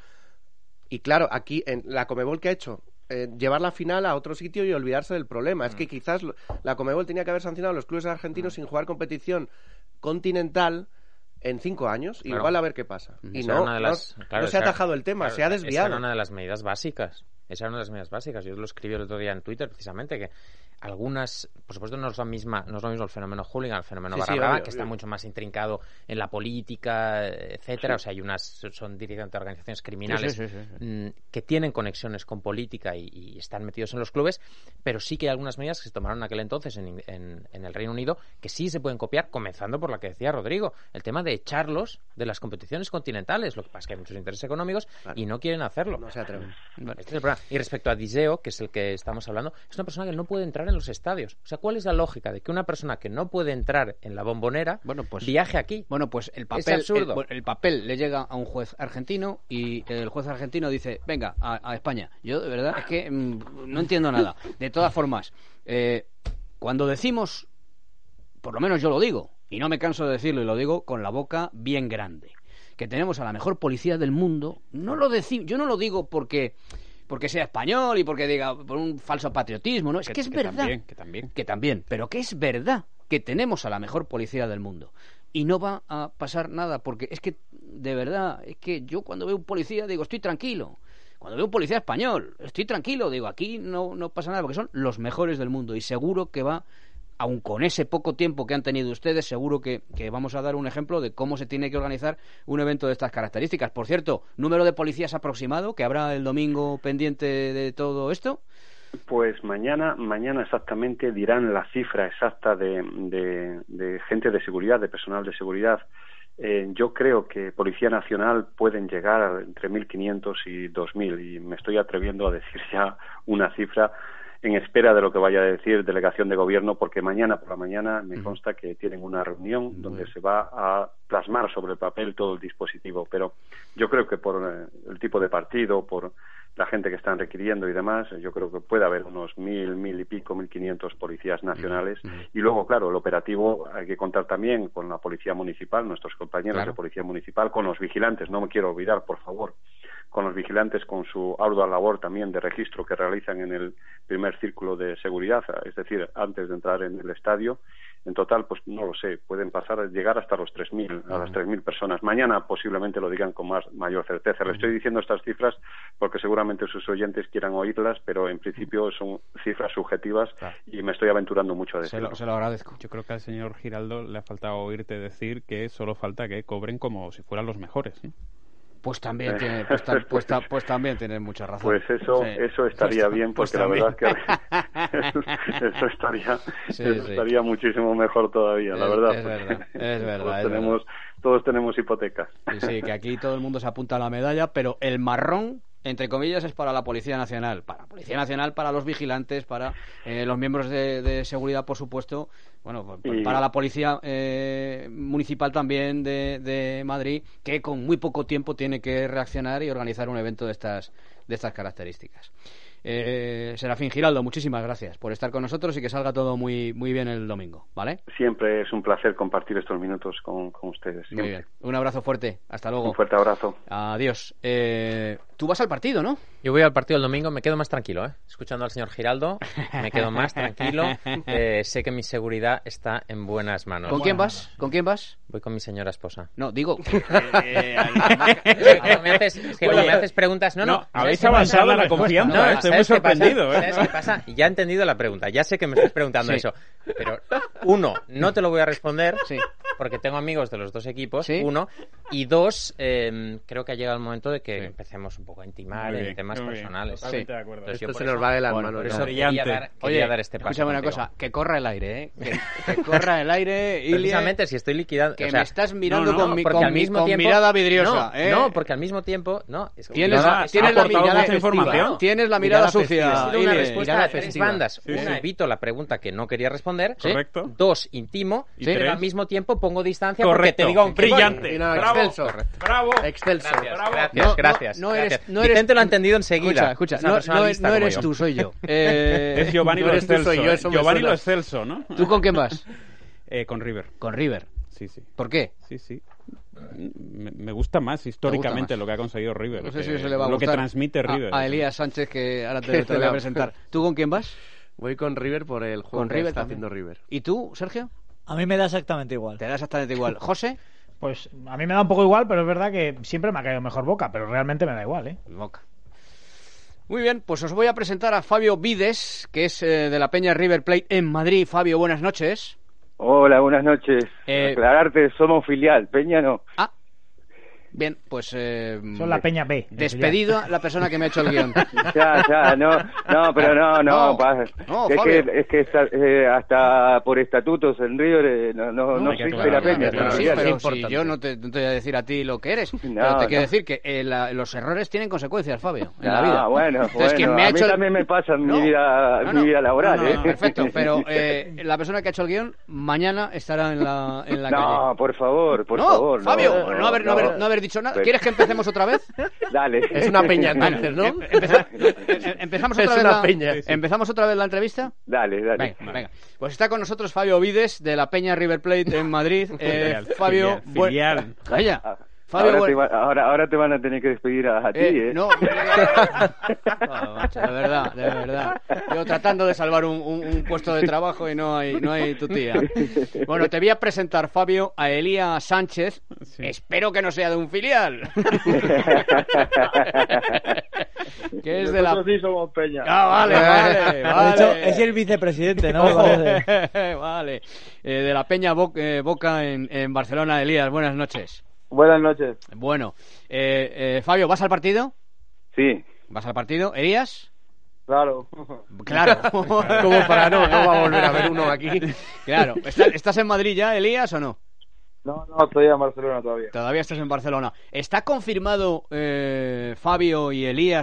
Y claro, aquí en la Conmebol, ¿qué ha hecho? Eh, llevar la final a otro sitio y olvidarse del problema. Mm. Es que quizás la Conmebol tenía que haber sancionado a los clubes argentinos mm. sin jugar competición continental en cinco años, claro. Igual a ver qué pasa. Mm. Y no, las, no, claro, no se ha atajado el tema, claro, se ha desviado. Esa era una de las medidas básicas. Esa era una de las medidas básicas. Yo lo escribí el otro día en Twitter, precisamente, que algunas, por supuesto, no es lo misma, no es lo mismo el fenómeno hooligan, el fenómeno sí, barra sí, brava, obvio, que obvio. Está mucho más intrincado en la política, etcétera. Sí. O sea, hay unas, son directamente organizaciones criminales sí, sí, sí, sí. Mmm, que tienen conexiones con política y, y están metidos en los clubes, pero sí que hay algunas medidas que se tomaron en aquel entonces en, en, en el Reino Unido que sí se pueden copiar, comenzando por la que decía Rodrigo, el tema de echarlos de las competiciones continentales. Lo que pasa es que hay muchos intereses económicos claro. y no quieren hacerlo. No se atreven. Bueno, este es el problema. Y respecto a Diceo, que es el que estamos hablando, es una persona que no puede entrar en los estadios. O sea, ¿cuál es la lógica de que una persona que no puede entrar en la Bombonera bueno, pues, viaje aquí? Bueno, pues el papel, es absurdo. El, el papel le llega a un juez argentino y el juez argentino dice, venga, a, a España. Yo, de verdad, es que mmm, no entiendo nada. De todas formas, eh, cuando decimos, por lo menos yo lo digo, y no me canso de decirlo y lo digo con la boca bien grande, que tenemos a la mejor policía del mundo, no lo deci- yo no lo digo porque... porque sea español y porque diga por un falso patriotismo, ¿no? Es que, que es que verdad. También, que también. Que también, pero que es verdad que tenemos a la mejor policía del mundo. Y no va a pasar nada, porque es que, de verdad, es que yo cuando veo un policía digo, estoy tranquilo. Cuando veo un policía español, estoy tranquilo, digo, aquí no, no pasa nada, porque son los mejores del mundo. Y seguro que va... aun con ese poco tiempo que han tenido ustedes, seguro que, que vamos a dar un ejemplo de cómo se tiene que organizar un evento de estas características. Por cierto, ¿número de policías aproximado que habrá el domingo pendiente de todo esto? Pues mañana, mañana exactamente dirán la cifra exacta de, de, de gente de seguridad, de personal de seguridad. Eh, yo creo que Policía Nacional pueden llegar entre mil quinientos y dos mil, y me estoy atreviendo a decir ya una cifra en espera de lo que vaya a decir delegación de gobierno, porque mañana por la mañana me consta que tienen una reunión donde se va a plasmar sobre el papel todo el dispositivo. Pero yo creo que por eh, el tipo de partido, por la gente que están requiriendo y demás, yo creo que puede haber unos mil, mil y pico, mil quinientos policías nacionales. Y luego, claro, el operativo hay que contar también con la policía municipal, nuestros compañeros Claro. de policía municipal, con los vigilantes, no me quiero olvidar, por favor, con los vigilantes, con su ardua labor también de registro que realizan en el primer círculo de seguridad, es decir, antes de entrar en el estadio. En total, pues no lo sé, pueden pasar a llegar hasta los tres mil, a las tres mil personas. Mañana posiblemente lo digan con más mayor certeza. Le estoy diciendo estas cifras porque seguramente sus oyentes quieran oírlas, pero en principio son cifras subjetivas y me estoy aventurando mucho a Se decirlo. lo, se lo agradezco. Yo creo que al señor Giraldo le ha faltado oírte decir que solo falta que cobren como si fueran los mejores, ¿no? Pues también tiene, pues, ta- pues, ta- pues también tienes mucha razón. Pues eso, Sí. eso estaría Pues- bien, pues porque la verdad también. es que eso estaría, Sí, eso sí. estaría muchísimo mejor todavía, la Es- verdad. es porque verdad, es verdad, Todos es tenemos, todos tenemos hipotecas. Sí, sí, que aquí todo el mundo se apunta a la medalla, pero el marrón, entre comillas, es para la Policía Nacional. Para la Policía Nacional, para los vigilantes, para eh, los miembros de, de seguridad, por supuesto. Bueno, pues, Y- para la Policía eh, Municipal también de, de Madrid, que con muy poco tiempo tiene que reaccionar y organizar un evento de estas, de estas características. Eh, Serafín Giraldo, muchísimas gracias por estar con nosotros y que salga todo muy, muy bien el domingo, ¿vale? Siempre es un placer compartir estos minutos con, con ustedes. Muy siempre. bien. Un abrazo fuerte. Hasta luego. Un fuerte abrazo. Adiós. Eh, tú vas al partido, ¿no? Yo voy al partido el domingo, me quedo más tranquilo, ¿eh? Escuchando al señor Giraldo, me quedo más tranquilo. Eh, sé que mi seguridad está en buenas manos. ¿Con quién vas? ¿Con quién vas? Voy con mi señora esposa. No, digo... Cuando me haces, es que cuando me haces preguntas... No, no. No, habéis ¿sabes qué avanzado pasa? en la confianza, No, ¿eh? Estoy ¿sabes muy qué pasa? sorprendido, ¿eh? ¿Sabes qué pasa? Ya he entendido la pregunta, ya sé que me estás preguntando Sí. eso. Pero, uno, no te lo voy a responder, porque tengo amigos de los dos equipos, uno. Y dos, eh, creo que ha llegado el momento de que empecemos un poco a intimar Muy en bien, temas muy bien, personales. totalmente de acuerdo. Entonces, Esto yo por se eso- nos va de las bueno, manos por ya. eso quería Brillante. dar, quería Oye, dar este paso escúchame una contigo. cosa, que corra el aire, ¿eh? Que, que corra el aire, Ilie, Precisamente, si estoy liquidando... que o sea, me estás mirando no, no, con, mi, porque con al mi- mismo con tiempo- mirada vidriosa, no, ¿eh? no, porque al mismo tiempo... No, es que Tienes, mirada- tienes la aportado mirada mucha información. Tienes la mirada Mirada festiva. sucia, Ha sido una Ilie. respuesta Mirada a tres festiva. bandas. Sí, Una, sí. evito la pregunta que no quería responder. ¿Sí? Correcto. Dos, intimo. Y Pero tres. al mismo tiempo pongo distancia porque Correcto. te digo aunque voy. Brillante. Y no, Bravo. excelso. Bravo. Excelso. Gracias, Bravo. gracias, No, gracias. no, no eres- gracias. no eres- Vicente lo ha entendido enseguida. Escucha, escucha, Es una no, persona no- lista no como eres yo. tú, soy yo. Eh, Es Giovanni no Lo eres tú, Excelso. soy yo, ¿eh? eso me Giovanni suena. Lo Excelso, ¿no? ¿Tú con quién vas? Eh, con River. Con River. Sí, sí. ¿Por qué? Sí, sí. Me, me gusta más históricamente más. lo que ha conseguido River. No sé que- si se le va a lo gustar que transmite a- River. A, Elías Sánchez, que ahora te, Que te lo voy a la- presentar. ¿Tú con quién vas? Voy con River por el juego Con que River está también. haciendo River. ¿Y tú, Sergio? A mí me da exactamente igual. Te da exactamente igual. ¿José? Pues a mí me da un poco igual, pero es verdad que siempre me ha caído mejor Boca, pero realmente me da igual, ¿eh? Boca. Muy bien, pues os voy a presentar a Fabio Vides, que es eh, de la Peña River Plate en Madrid. Fabio, buenas noches. Hola, buenas noches. Eh, Aclararte, somos filial, Peña no. Ah, bien, pues... Eh, Son la Peña B. Despedido la persona que me ha hecho el guión. Ya, ya, no, no, pero no, no, No, pa- no, es, Fabio. que, es que está- eh, hasta por estatutos en River eh, no, no, no, hay que existe la aclarar, Peña. pero no, sí, ya, pero sí. si yo no te, no te voy a decir a ti lo que eres. pero te No, quiero no. decir que eh, la- los errores tienen consecuencias, Fabio, en la Ah, vida. bueno, Entonces, bueno, quien me ha a mí hecho el- también me pasa en No, mi vida, no, mi no, vida laboral. no, no, ¿eh? no, perfecto, pero eh, la persona que ha hecho el guión mañana estará en la, en la No, calle. por favor, por no, favor. Fabio, no, haber, no, haber, no. no haber dicho nada. Pero- ¿Quieres que empecemos otra vez? Dale. Es una peña entonces, ¿no? Em- empeza- em- empezamos Es otra vez una la, peña. ¿Empezamos otra vez la entrevista? Dale, dale. Venga, venga. Pues está con nosotros Fabio Vides, de la Peña River Plate en Madrid. Eh, Filial, Fabio, filial, buen- filial. Calla. Fabio, ahora, buen- te va- ahora, ahora te van a tener que despedir a, a ti, Eh, ¿eh? no, Ah, macho, de verdad, de verdad. Yo tratando de salvar un, un- un puesto de trabajo y no hay, no hay tu tía. Bueno, te voy a presentar, Fabio, a Elías Sánchez. Espero que no sea de un filial. Que es de la... Nosotros sí somos Peña. Ah, vale, vale, De vale. hecho, es el vicepresidente, ¿no? Me Ojo. parece. Vale. Eh, de la Peña Bo- eh, Boca en, en Barcelona. Elías, buenas noches. Buenas noches. Bueno, eh, eh, Fabio, ¿vas al partido? Sí. ¿Vas al partido? ¿Elías? Claro. Claro. Como para no, no va a volver a ver uno aquí. Claro. ¿Estás, ¿Estás en Madrid ya, Elías, o no? No, no, estoy en Barcelona todavía. Todavía estás en Barcelona. ¿Está confirmado, eh, Fabio y Elías,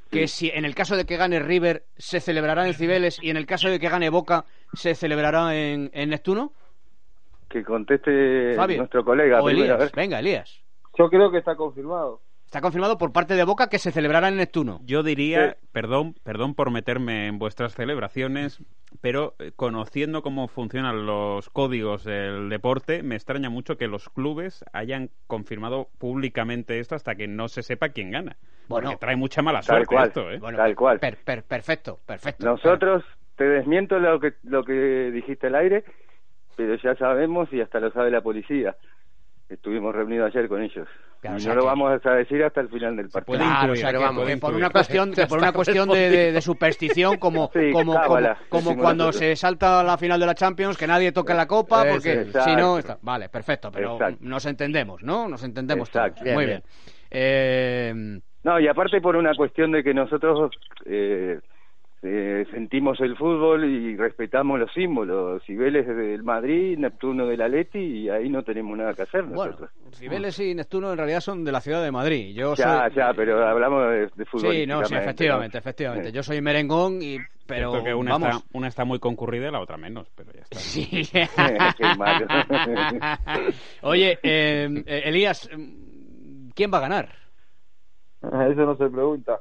que si en el caso de que gane River se celebrará en Cibeles y en el caso de que gane Boca se celebrará en, en Neptuno? Que conteste Fabio, nuestro colega. o primero, Elías. a ver. Venga, Elías. Yo creo que está confirmado. Está confirmado por parte de Boca que se celebrará en Neptuno. Yo diría, Sí. perdón, perdón por meterme en vuestras celebraciones, pero eh, conociendo cómo funcionan los códigos del deporte, me extraña mucho que los clubes hayan confirmado públicamente esto hasta que no se sepa quién gana. Bueno, porque trae mucha mala Tal suerte cual, esto, ¿eh? Bueno, tal cual. per- per- perfecto, perfecto. Nosotros, te desmiento lo que, lo que dijiste al aire, pero ya sabemos y hasta lo sabe la policía. Estuvimos reunidos ayer con ellos. Claro, y o sea no lo que- vamos a decir hasta el final del partido. Claro, o sea, que, vamos, que por una cuestión, que por una cuestión de, de- de superstición, como, Sí, como, como, cábala, como decimos cuando nosotros. se salta a la final de la Champions, que nadie toque la copa, Eso, porque exacto. si no está... Vale, perfecto, pero Exacto. nos entendemos, ¿no? Nos entendemos Exacto. todos. Bien, Muy bien. bien. Eh, No, y aparte por una cuestión de que nosotros eh, eh, sentimos el fútbol y respetamos los símbolos. Cibeles del Madrid, Neptuno del Atleti, y ahí no tenemos nada que hacer bueno, nosotros. Cibeles y Neptuno en realidad son de la ciudad de Madrid. Yo Ya, soy... ya, pero hablamos de, de fútbol. Sí, no, sí, efectivamente, efectivamente. Yo soy merengón y... Pero Cierto que una, vamos... está, una está muy concurrida y la otra menos, pero ya está. Sí. Qué malo. Oye, eh, eh, Elías, ¿quién va a ganar? Eso no se pregunta.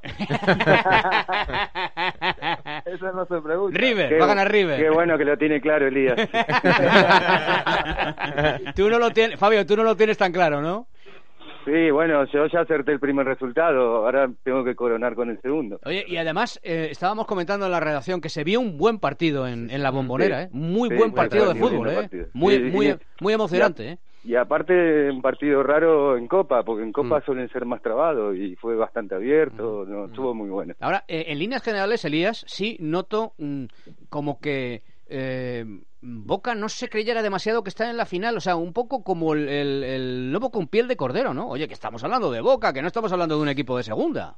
Eso no se pregunta. River, Qué- va a ganar River. Qué bueno que lo tiene claro Elías. Tú no lo tienes, Fabio, tú no lo tienes tan claro, ¿no? Sí, bueno, yo ya acerté el primer resultado, ahora tengo que coronar con el segundo. Oye, y además eh, estábamos comentando en la redacción que se vio un buen partido en, en la Bombonera, Sí. ¿eh? Muy Sí, buen muy partido de lindo fútbol, ¿eh? partido. Muy, Sí, muy, y- muy emocionante, ¿eh? Y aparte, un partido raro en Copa, porque en Copa suelen ser más trabados y fue bastante abierto, no, estuvo muy bueno. Ahora, eh, en líneas generales, Elías, sí noto mm, como que eh, Boca no se creyera demasiado que está en la final, o sea, un poco como el, el, el lobo con piel de cordero, ¿no? Oye, que estamos hablando de Boca, que no estamos hablando de un equipo de segunda.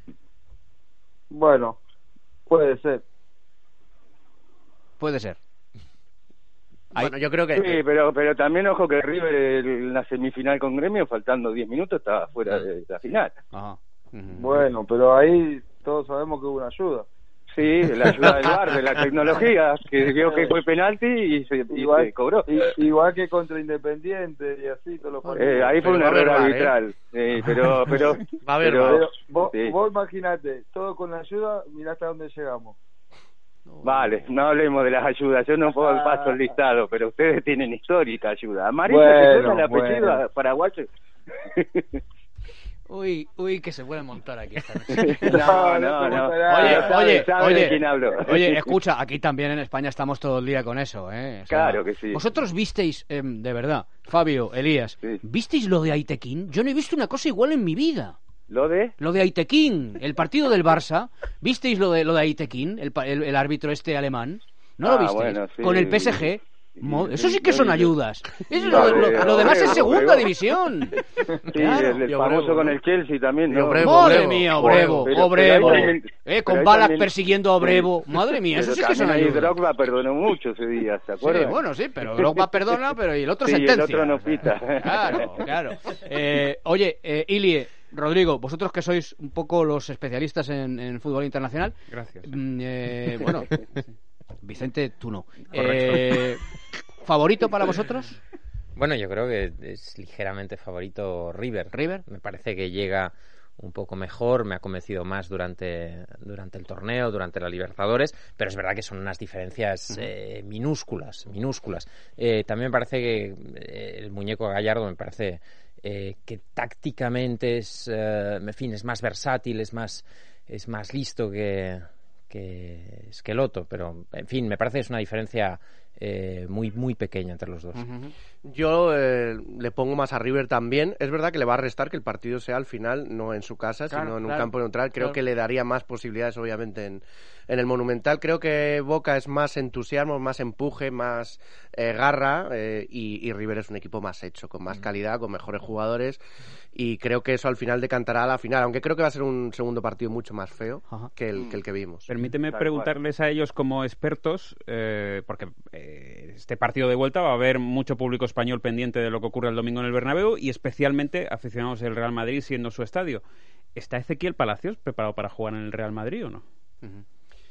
Bueno, puede ser. Puede ser. Bueno, yo creo que... Sí, pero, pero también ojo que River en la semifinal con Gremio, faltando diez minutos, estaba fuera de la final. Ajá. Bueno, pero ahí todos sabemos que hubo una ayuda. Sí, la ayuda del V A R, de la tecnología, que vio que fue penalti y se, y Igual, se cobró. i- igual que contra Independiente y así todos los partidos. Eh, ahí fue un Pero va a error haber V A R, arbitral, eh, pero, pero, Va a haber pero- V A R. Pero vos, sí. vos imaginate, todo con la ayuda, mirá hasta dónde llegamos. Vale, no hablemos de las ayudas, yo no puedo paso el listado, pero ustedes tienen histórica ayuda. Amarilla, Bueno, ¿te suena el apellido bueno. paraguayo? Uy, uy, que se puede montar aquí esta noche. No, no, no. Oye, Sabe- oye, sabe oye, de quién hablo. oye, escucha, aquí también en España estamos todo el día con eso, ¿eh? O sea, Claro que sí. Vosotros visteis, eh, de verdad, Fabio, Elías, ¿visteis lo de Aitequín? Yo no he visto una cosa igual en mi vida. ¿Lo de? Lo de Aitequín, el partido del Barça. ¿Visteis lo de lo de Aitequín, el, pa- el, el árbitro este alemán? ¿No lo Ah, visteis? bueno, sí. Con el P S G. Mo- Eso sí que lo son vi. ayudas. Eso, No, lo, lo- de- lo demás es Obrego, segunda Obrego. división. Sí, Claro. el, el Y famoso Obrego, con ¿no? el Chelsea también, Y ¿no? Obrego, Madre Obrego. mía, Obrego, Pero- pero Obrego, ahí también- eh, pero con ahí balas también- persiguiendo a Obrego. Madre mía, eso Pero sí que son también ahí ayudas. Drogba perdonó mucho ese día, ¿se Sí, acuerdan? bueno, sí, pero Drogba perdona, pero y el otro Sí, el sentencia. otro no pita. Claro, claro. Eh, oye, eh, Ilie, Rodrigo, vosotros que sois un poco los especialistas en, en fútbol internacional. Gracias. mm, eh, bueno, Vicente, tú no. Eh, ¿Favorito para vosotros? Bueno, yo creo que es ligeramente favorito River. River. Me parece que llega un poco mejor, me ha convencido más durante, durante el torneo, durante la Libertadores, pero es verdad que son unas diferencias eh, minúsculas, minúsculas. Eh, también me parece que eh, el muñeco Gallardo me parece eh, que tácticamente es, eh, en fin, es más versátil, es más, es más listo que, que Schelotto, pero en fin, me parece que es una diferencia eh, muy, muy pequeña entre los dos. Yo eh, le pongo más a River también. Es verdad que le va a restar que el partido sea al final no en su casa, Claro, sino en un claro, campo neutral. Creo claro. que le daría más posibilidades, obviamente, en, en el Monumental. Creo que Boca es más entusiasmo, más empuje, más eh, garra eh, y, y River es un equipo más hecho, con más calidad, con mejores jugadores. Y creo que eso al final decantará a la final, aunque creo que va a ser un segundo partido mucho más feo que el, que el que vimos. Permíteme Tal preguntarles a ellos como expertos, eh, porque eh, este partido de vuelta va a haber mucho público español pendiente de lo que ocurre el domingo en el Bernabéu y especialmente aficionados del Real Madrid siendo su estadio. ¿Está Ezequiel Palacios preparado para jugar en el Real Madrid o no? Uh-huh.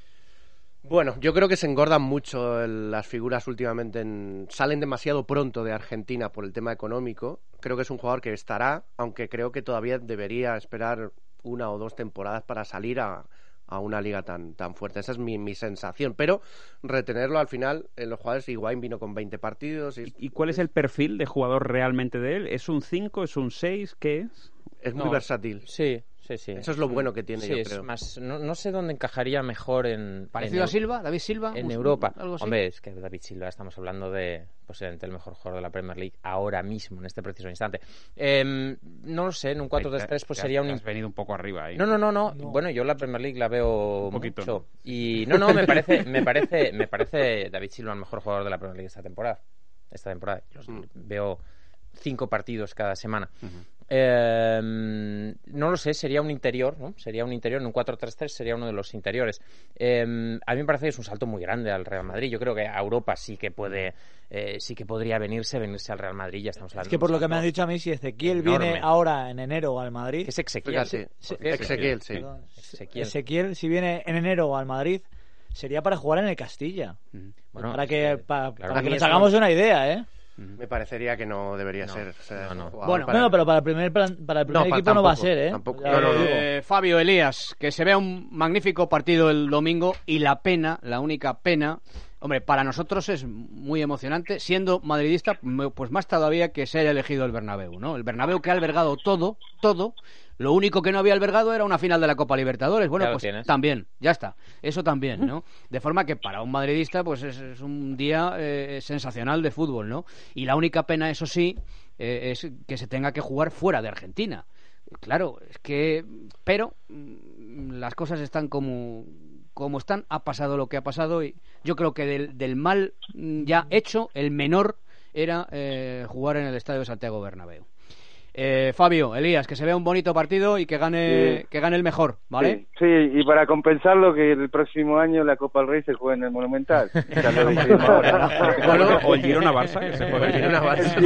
Bueno, yo creo que se engordan mucho el, las figuras últimamente. En, salen demasiado pronto de Argentina por el tema económico. Creo que es un jugador que estará, aunque creo que todavía debería esperar una o dos temporadas para salir a, a una liga tan, tan fuerte. Esa es mi, mi sensación. Pero retenerlo al final, en los jugadores, Higuaín vino con veinte partidos. Y, ¿Y cuál es el perfil de jugador realmente de él? ¿Es un cinco? ¿Es un seis? ¿Qué es? Es muy no, versátil. Sí, sí, sí. Eso es lo bueno que tiene, sí, yo es creo. Más, no, no sé dónde encajaría mejor en... ¿Parecido en, a Silva? ¿David Silva? En Europa. ¿Algo así? Hombre, es que David Silva, estamos hablando de posiblemente el mejor jugador de la Premier League ahora mismo, en este preciso instante. Eh, no lo sé, en un cuatro tres tres pues te, sería te un... has venido un poco arriba ahí. No, no, no, no, no. Bueno, yo la Premier League la veo un poquito, mucho. ¿no? Y no, no, me parece, me parece, me parece David Silva el mejor jugador de la Premier League esta temporada. Esta temporada. Los, mm. Veo cinco partidos cada semana. Uh-huh. Eh, no lo sé, sería un interior, ¿no? Sería un interior, en un cuatro tres tres sería uno de los interiores. Eh, a mí me parece que es un salto muy grande al Real Madrid. Yo creo que a Europa sí que puede, eh, sí que podría venirse, venirse al Real Madrid. Ya estamos hablando. Es que por lo que me han dicho a mí, si Ezequiel enorme. viene ahora en enero al Madrid, es Ezequiel, Fíjate, sí. Ezequiel, sí. Perdón, Ezequiel. Ezequiel, si viene en enero al Madrid, sería para jugar en el Castilla. Mm. Bueno, para que, pa, claro, para que nos hagamos una idea, ¿eh? Me parecería que no debería no, ser. O sea, no, no. Bueno, para... no, pero para el primer, plan, para el primer no, equipo tampoco, no va a ser, ¿eh? Tampoco. No, no, no. Eh, Fabio, Elías, que se vea un magnífico partido el domingo y la pena, la única pena, hombre, para nosotros es muy emocionante, siendo madridista, pues más todavía que se haya elegido el Bernabéu, ¿no? El Bernabéu que ha albergado todo, todo. Lo único que no había albergado era una final de la Copa Libertadores. Bueno, pues tienes. También, ya está. Eso también, ¿no? De forma que para un madridista, pues es, es un día eh, sensacional de fútbol, ¿no? Y la única pena, eso sí, eh, es que se tenga que jugar fuera de Argentina. Claro, es que... Pero las cosas están como... como están, ha pasado lo que ha pasado y yo creo que del, del mal ya hecho, el menor era eh, jugar en el Estadio de Santiago Bernabéu. Eh, Fabio, Elías, que se vea un bonito partido y que gane sí. que gane el mejor, ¿vale? Sí, sí, y para compensarlo que el próximo año la Copa del Rey se juega en el Monumental. Ya lo dijimos ahora. Bueno, o el Girona Barça, que se juega el Girona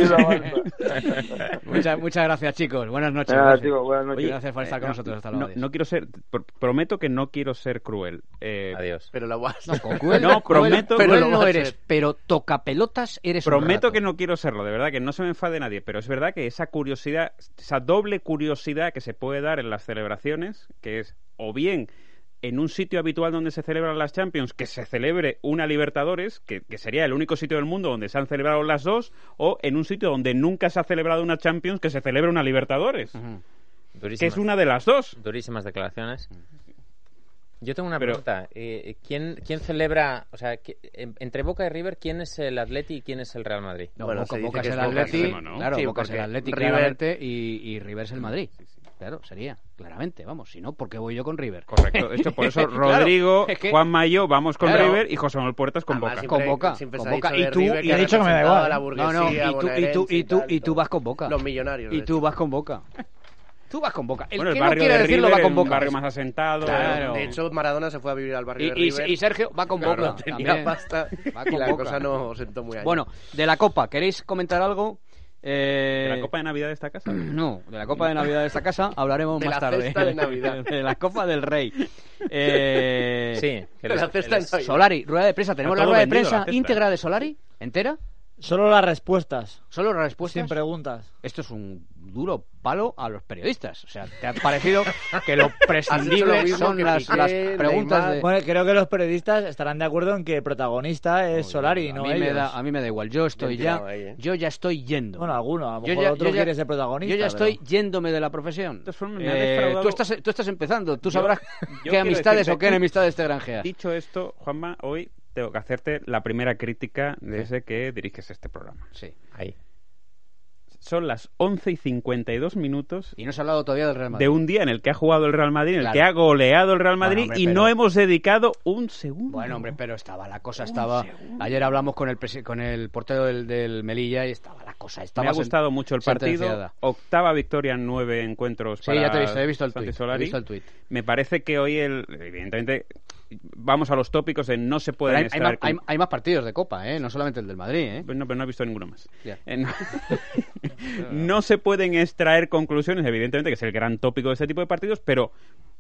Barça. muchas, muchas gracias, chicos. Buenas noches. Ah, chicos, buenas noches. Oye, gracias por estar con no, nosotros. Hasta luego. No, no quiero ser, pr- prometo que no quiero ser cruel. Eh, Adiós. Pero la vas. No, con cruel, no, prometo pero cruel no eres, pero tocapelotas eres. Prometo que no quiero serlo, de verdad, que no se me enfade nadie, pero es verdad que esa curiosidad, esa doble curiosidad que se puede dar en las celebraciones, que es o bien en un sitio habitual donde se celebran las Champions, que se celebre una Libertadores, que, que sería el único sitio del mundo donde se han celebrado las dos, o en un sitio donde nunca se ha celebrado una Champions, que se celebre una Libertadores. Uh-huh. Que es una de las dos. Durísimas declaraciones. Yo tengo una Pero, pregunta. Eh, ¿quién, ¿Quién celebra, o sea, que, entre Boca y River, quién es el Atleti y quién es el Real Madrid? No, bueno, Boca, Boca es el Atleti, ¿no? Claro, sí, Boca es el Atleti, River... claramente, y, y River es el Madrid. Sí, sí. Claro, sería, claramente, vamos. Si no, ¿por qué voy yo con River? Correcto. De hecho, por eso Rodrigo, claro, es que... Juan Mayo, vamos con claro. River y José Manuel Puertas con Además, Boca. Siempre, con Boca. Siempre con Boca. Y tú, River, y he dicho que me da igual. La no, no, y tú, y tú, y tú, y tú vas con Boca. Los millonarios. Y tú vas con Boca. Tú vas con Boca. El bueno, que el barrio no quiere de decirlo River, va con Boca. Un barrio más asentado. Claro. De hecho, Maradona se fue a vivir al barrio y, de River. Y, y Sergio va con claro, Boca. Tenía también. pasta va con y la Boca. cosa no sentó muy allá. Bueno, de la Copa, ¿queréis comentar algo? Eh... ¿De la Copa de Navidad de esta casa? No, de la Copa de Navidad de esta casa hablaremos de más la tarde. Cesta de Navidad. De la Copa del Rey. Eh... Sí, que de la cesta de Navidad. Solari, rueda de prensa. ¿Tenemos la rueda de prensa íntegra de Solari? ¿Entera? Solo las respuestas. Solo las respuestas. Sin preguntas. Esto es un duro palo a los periodistas. O sea, ¿te ha parecido que lo prescindible lo son las, Piqué, las preguntas de... Bueno, creo que los periodistas estarán de acuerdo en que el protagonista es Oye, Solari y no a mí ellos. Me da, a mí me da igual. Yo estoy ya... Ahí, ¿eh? Yo ya estoy yendo. Bueno, alguno. A lo yo mejor ya, otro yo ya, quiere ser protagonista. Yo ya pero... estoy yéndome de la profesión. Me eh, tú, estás, tú estás empezando. Tú sabrás yo, qué amistades decirte, o qué enemistades te granjeas. Dicho esto, Juanma, hoy tengo que hacerte la primera crítica desde que diriges este programa. Sí. Ahí. Son las once y cincuenta y dos minutos. Y no se ha hablado todavía del Real Madrid. De un día en el que ha jugado el Real Madrid, en claro. el que ha goleado el Real Madrid, bueno, hombre, y pero... no hemos dedicado un segundo. Bueno, hombre, pero estaba la cosa, estaba... Segundo. Ayer hablamos con el presi... con el portero del, del Melilla y estaba la cosa. Estaba Me ha gustado sen... mucho el partido. Octava victoria en nueve encuentros sí, para ya te he visto, he visto el tuit. Solari. He visto el tuit. Me parece que hoy, el evidentemente... vamos a los tópicos de no se pueden hay, extraer... hay, más, hay, hay más partidos de Copa, ¿eh? No solamente el del Madrid, ¿eh? Pues no, pero no he visto ninguno más. Yeah. Eh, no. No se pueden extraer conclusiones, evidentemente, que es el gran tópico de este tipo de partidos, pero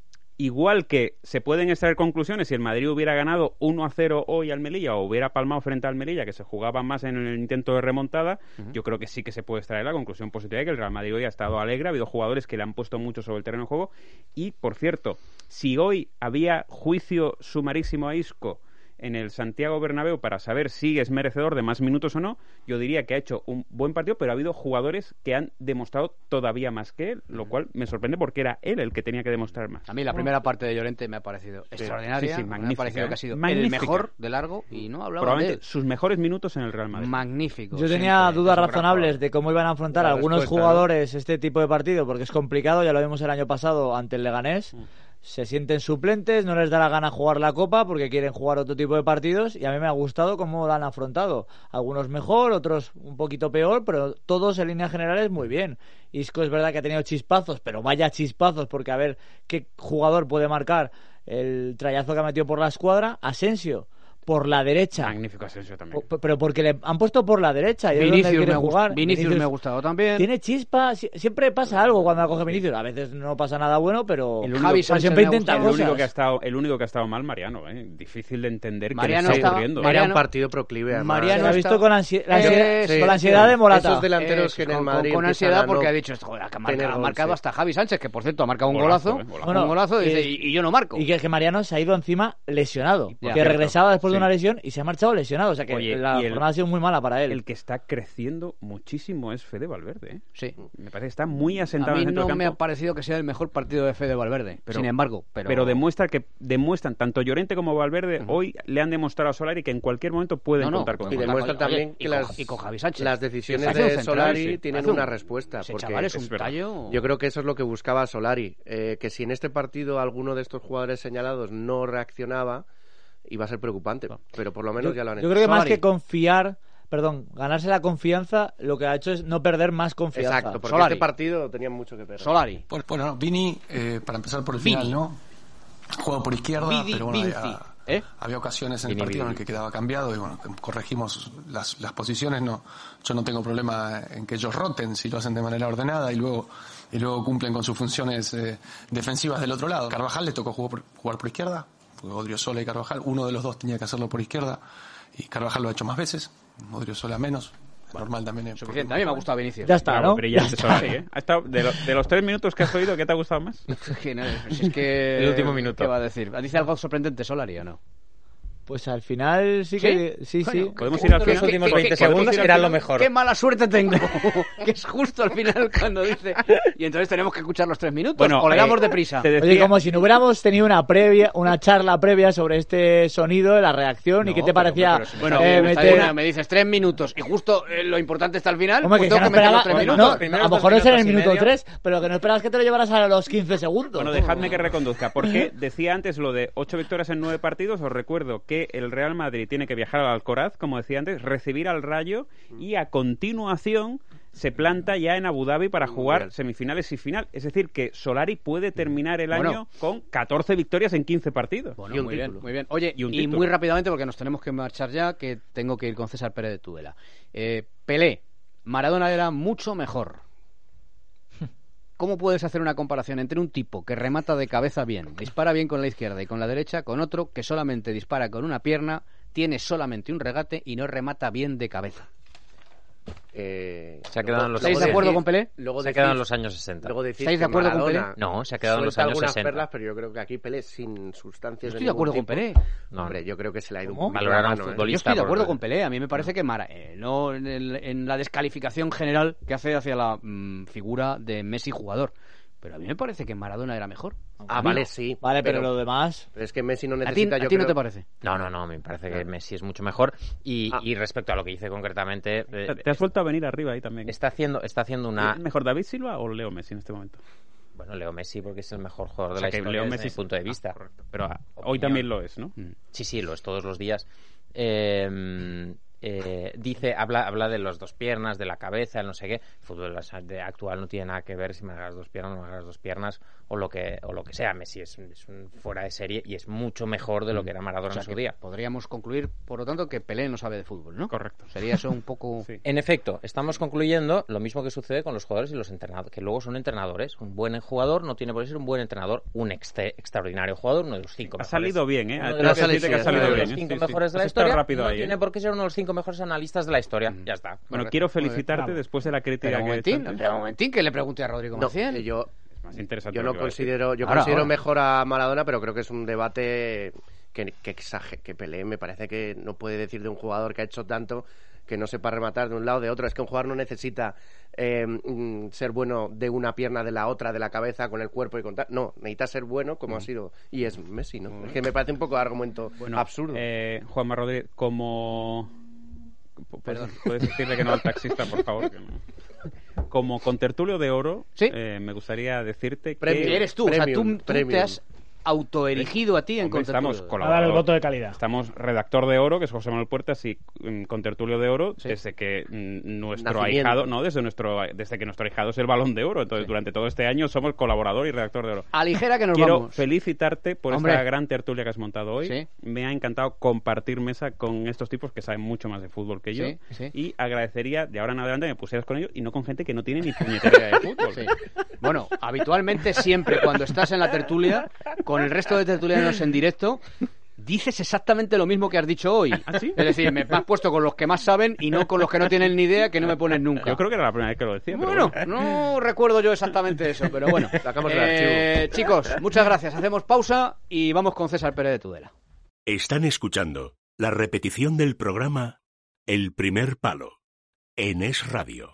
igual que se pueden extraer conclusiones si el Madrid hubiera ganado uno a cero hoy al Melilla o hubiera palmado frente al Melilla, que se jugaba más en el intento de remontada, uh-huh. yo creo que sí que se puede extraer la conclusión positiva de que el Real Madrid hoy ha estado alegre, ha habido jugadores que le han puesto mucho sobre el terreno de juego y, por cierto, si hoy había juicio sumarísimo a Isco en el Santiago Bernabéu para saber si es merecedor de más minutos o no, yo diría que ha hecho un buen partido, pero ha habido jugadores que han demostrado todavía más que él, lo cual me sorprende porque era él el que tenía que demostrar más. A mí la primera parte de Llorente me ha parecido sí. extraordinaria, sí, sí, me ha parecido que ha sido magnífica. el mejor de largo y no hablaba probablemente de él. Sus mejores minutos en el Real Madrid. Magnífico. Yo tenía siempre. dudas razonables de cómo iban a afrontar la algunos jugadores ¿no? este tipo de partido, porque es complicado, ya lo vimos el año pasado ante el Leganés. Mm. Se sienten suplentes, no les da la gana jugar la Copa porque quieren jugar otro tipo de partidos y a mí me ha gustado cómo lo han afrontado. Algunos mejor, otros un poquito peor, pero todos en líneas generales muy bien. Isco es verdad que ha tenido chispazos, pero vaya chispazos porque a ver qué jugador puede marcar el trayazo que ha metido por la escuadra. Asensio por la derecha. Magnífico Asensio también. O, pero porque le han puesto por la derecha. Y Vinicius, me, jugar. Vinicius, Vinicius me ha gustado también. Tiene chispa. Siempre pasa algo cuando coge Vinicius. A veces no pasa nada bueno, pero el único, Javi Sánchez siempre intenta el cosas. único que ha estado, el único que ha estado mal, Mariano. ¿eh? Difícil de entender Mariano qué le está estaba, ocurriendo. Mariano, era un partido proclive. Además. Mariano ha visto con, ansi la ansiedad, eh, sí, con la ansiedad sí, de Morata. Esos delanteros eh, que en el con, Madrid con ansiedad porque ha dicho, joder, ha marcado, ha marcado sí. hasta Javi Sánchez, que por cierto ha marcado un golazo. golazo, eh, golazo. Bueno, un golazo y, y, y yo no marco. Y que, que Mariano se ha ido encima lesionado. Ya, que regresaba después sí. de una lesión y se ha marchado lesionado. O sea que Oye, la el, jornada ha sido muy mala para él. El que está creciendo muchísimo es Fede Valverde. ¿eh? Sí. Me parece que está muy asentado a mí en el centro no del campo. me ha parecido que sea el mejor partido de Fede Valverde. Pero, sin embargo, pero... pero demuestra que demuestran tanto Llorente como Valverde uh-huh. hoy le han demostrado a Solari que en cualquier momento pueden no, no, contar con él. Y demuestran también Oye, que y las, con, y con Javi Sánchez. las decisiones de central, Solari sí. tienen un, una respuesta. Ese porque chaval es un tallo... Yo creo que eso es lo que buscaba Solari. Eh, que si en este partido alguno de estos jugadores señalados no reaccionaba, iba a ser preocupante, pero por lo menos yo, ya lo han yo hecho. Yo creo que más que confiar, perdón, ganarse la confianza, lo que ha hecho es no perder más confianza. Exacto, porque Solari. este partido tenían mucho que perder. Solari. Bueno, bueno Vini, eh, para empezar por el Vini. final, ¿no? Jugado por izquierda, Vidi, pero bueno, Vinci. había, ¿Eh? había ocasiones en Vini, el partido Vini. en el que quedaba cambiado y bueno, corregimos las, las posiciones. No, yo no tengo problema en que ellos roten si lo hacen de manera ordenada y luego y luego cumplen con sus funciones eh, defensivas del otro lado. Carvajal le tocó jugar por, jugar por izquierda. Odriozola y Carvajal, uno de los dos tenía que hacerlo por izquierda y Carvajal lo ha hecho más veces, Odriozola menos, normal también es suficiente. A mí me ha gustado Vinicius. Ya está, ¿no? Brillante Solari, ¿eh? Ha estado, de, lo, de los tres minutos que has oído, ¿qué te ha gustado más? Es que, no, es que el último minuto. ¿Qué va a decir? ¿Dice algo sorprendente Solari o no? Pues al final sí que sí, sí. Bueno, sí. Podemos ir al final. Los últimos veinte segundos eran lo mejor. Qué mala suerte tengo. Que es justo al final cuando dice. Y entonces tenemos que escuchar los tres minutos. Bueno, o le damos eh, deprisa. Decía... Oye, como si no hubiéramos tenido una previa, una charla previa sobre este sonido de la reacción no, y qué te parecía. Pero, pero, pero, bueno, eh, meter... una, me dices tres minutos y justo eh, lo importante está al final. Hombre, pues que, tengo que, que meter no los tres bueno, minutos. No, a lo mejor es en el minuto tres, pero que no esperabas que te lo llevaras a los quince segundos. Bueno, dejadme que reconduzca. Porque decía antes lo de ocho victorias en nueve partidos. Os recuerdo que el Real Madrid tiene que viajar al Alcoraz, como decía antes, recibir al Rayo y a continuación se planta ya en Abu Dhabi para jugar semifinales y final. Es decir, que Solari puede terminar el bueno. año con catorce victorias en quince partidos. Bueno, y un muy título. bien, muy bien. Oye, y, y muy rápidamente, porque nos tenemos que marchar ya, que tengo que ir con César Pérez de Tudela. Eh, Pelé, Maradona era mucho mejor. ¿Cómo puedes hacer una comparación entre un tipo que remata de cabeza bien, dispara bien con la izquierda y con la derecha, con otro que solamente dispara con una pierna, tiene solamente un regate y no remata bien de cabeza? Eh, se ha quedado en los ¿Estáis de acuerdo decir, con Pelé? Luego se ha quedado en los años sesenta. Luego ¿Estáis de acuerdo con Pelé? No, se ha quedado en los años algunas sesenta. Perlas, pero yo creo que aquí Pelé sin sustancias. Yo estoy de, de acuerdo tipo. con Pelé. No, hombre, yo creo que se le ha ido ¿Cómo? un poquito Valorar la a un mano, futbolista. Yo estoy de acuerdo por... con Pelé. A mí me parece que Mara, eh, no en, el, en la descalificación general que hace hacia la mmm, figura de Messi jugador. Pero a mí me parece que Maradona era mejor. Ah, vale, sí. Vale, pero, pero lo demás... Pero es que Messi no necesita... ¿A ti, yo a ti creo... no te parece? No, no, no. Me parece que Messi es mucho mejor. Y, ah. y respecto a lo que dice concretamente... Eh, te has vuelto a venir arriba ahí también. Está haciendo, está haciendo una... ¿Es mejor David Silva o Leo Messi en este momento? Bueno, Leo Messi porque es el mejor jugador o sea, de la historia Leo desde Messi mi punto de vista. Ah, pero ah, hoy también lo es, ¿no? Sí, sí, lo es todos los días. Eh... eh, dice, habla, habla de las dos piernas, de la cabeza, no sé qué. El fútbol actual no tiene nada que ver si me hagas dos piernas o no me hagas dos piernas o lo que o lo que sea. Messi es, es un fuera de serie y es mucho mejor de lo que era Maradona O sea, en su que día. Podríamos concluir, por lo tanto, que Pelé no sabe de fútbol, ¿no? Correcto. Sería eso un poco... Sí. En efecto, estamos concluyendo lo mismo que sucede con los jugadores y los entrenadores, que luego son entrenadores. Un buen jugador no tiene por qué ser un buen entrenador, un extra, extraordinario jugador, uno de los cinco Ha mejores. salido bien, ¿eh? Uno de Tengo los, que decirte que ha salido uno de bien, los ¿eh? cinco Sí, sí. mejores de la Has estado historia. rápido No ahí, ¿eh? tiene por qué ser uno de los cinco mejores analistas de la historia. Ya está. Bueno, Correcto. quiero felicitarte Bravo. después de la crítica Pero un que he momentín, hecho antes. pero un momentín, que le pregunte a Rodrigo No, Maciel. eh, yo, Más interesante yo lo no que va a decir. considero, yo Ahora, considero ahora. mejor a Maradona, pero creo que es un debate que, que exage, que Pelé me parece que no puede decir de un jugador que ha hecho tanto que no sepa rematar de un lado o de otro. Es que un jugador no necesita eh, mm, ser bueno de una pierna, de la otra, de la cabeza, con el cuerpo y contar. No, necesita ser bueno como Mm. ha sido. Y es Messi, ¿no? Es que me parece un poco argumento Bueno, absurdo. Eh, Juanma Rodríguez, como... Perdón, ¿puedes decirle que no al taxista, por favor? Que no. Como contertulio de oro, eh, me gustaría decirte que... Que eres tú, o sea, tú, tú te has autoerigido a ti en Hombre, contertulio. estamos A colaborador. dar el voto de calidad. Estamos redactor de oro, que es José Manuel Puertas, y mm, contertulio de oro desde que mm, nuestro Nacimiento. ahijado, no, desde nuestro desde que nuestro ahijado es el Balón de Oro. Entonces, durante todo este año somos colaborador y redactor de oro. A ligera que nos Quiero vamos. felicitarte por Hombre. esta gran tertulia que has montado hoy. Sí. Me ha encantado compartir mesa con estos tipos que saben mucho más de fútbol que yo. Sí, sí. Y agradecería de ahora en adelante me pusieras con ellos y no con gente que no tiene ni puñetera idea de fútbol. Sí. Bueno, habitualmente siempre cuando estás en la tertulia, con el resto de tertulianos en directo, dices exactamente lo mismo que has dicho hoy. ¿Ah, sí? Es decir, me has puesto con los que más saben y no con los que no tienen ni idea, que no me pones nunca. Yo creo que era la primera vez que lo decía. pero Bueno, bueno. no recuerdo yo exactamente eso, pero bueno. Sacamos el Eh, chicos, muchas gracias. Hacemos pausa y vamos con César Pérez de Tudela. Están escuchando la repetición del programa El Primer Palo en Es Radio.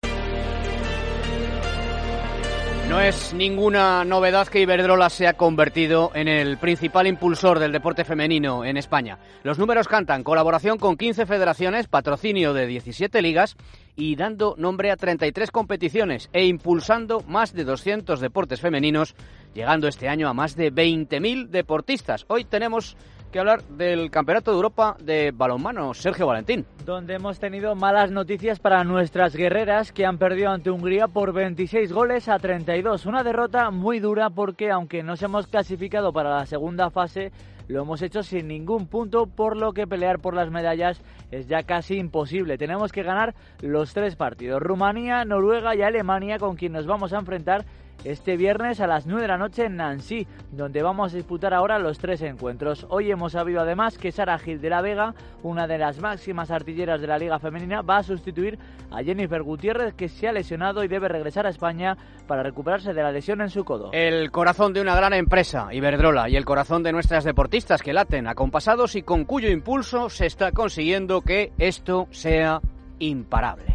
No es ninguna novedad que Iberdrola se ha convertido en el principal impulsor del deporte femenino en España. Los números cantan: colaboración con quince federaciones, patrocinio de diecisiete ligas y dando nombre a treinta y tres competiciones e impulsando más de doscientos deportes femeninos, llegando este año a más de veinte mil deportistas. Hoy tenemos que hablar del Campeonato de Europa de balonmano. Sergio Valentín. Donde hemos tenido malas noticias para nuestras guerreras, que han perdido ante Hungría por veintiséis goles a treinta y dos. Una derrota muy dura porque, aunque nos hemos clasificado para la segunda fase, lo hemos hecho sin ningún punto, por lo que pelear por las medallas es ya casi imposible. Tenemos que ganar los tres partidos: Rumanía, Noruega y Alemania, con quien nos vamos a enfrentar este viernes a las nueve de la noche en Nancy, donde vamos a disputar ahora los tres encuentros. Hoy hemos sabido además que Sara Gil de la Vega, una de las máximas artilleras de la Liga Femenina, va a sustituir a Jennifer Gutiérrez, que se ha lesionado y debe regresar a España para recuperarse de la lesión en su codo. El corazón de una gran empresa, Iberdrola, y el corazón de nuestras deportistas que laten acompasados y con cuyo impulso se está consiguiendo que esto sea imparable.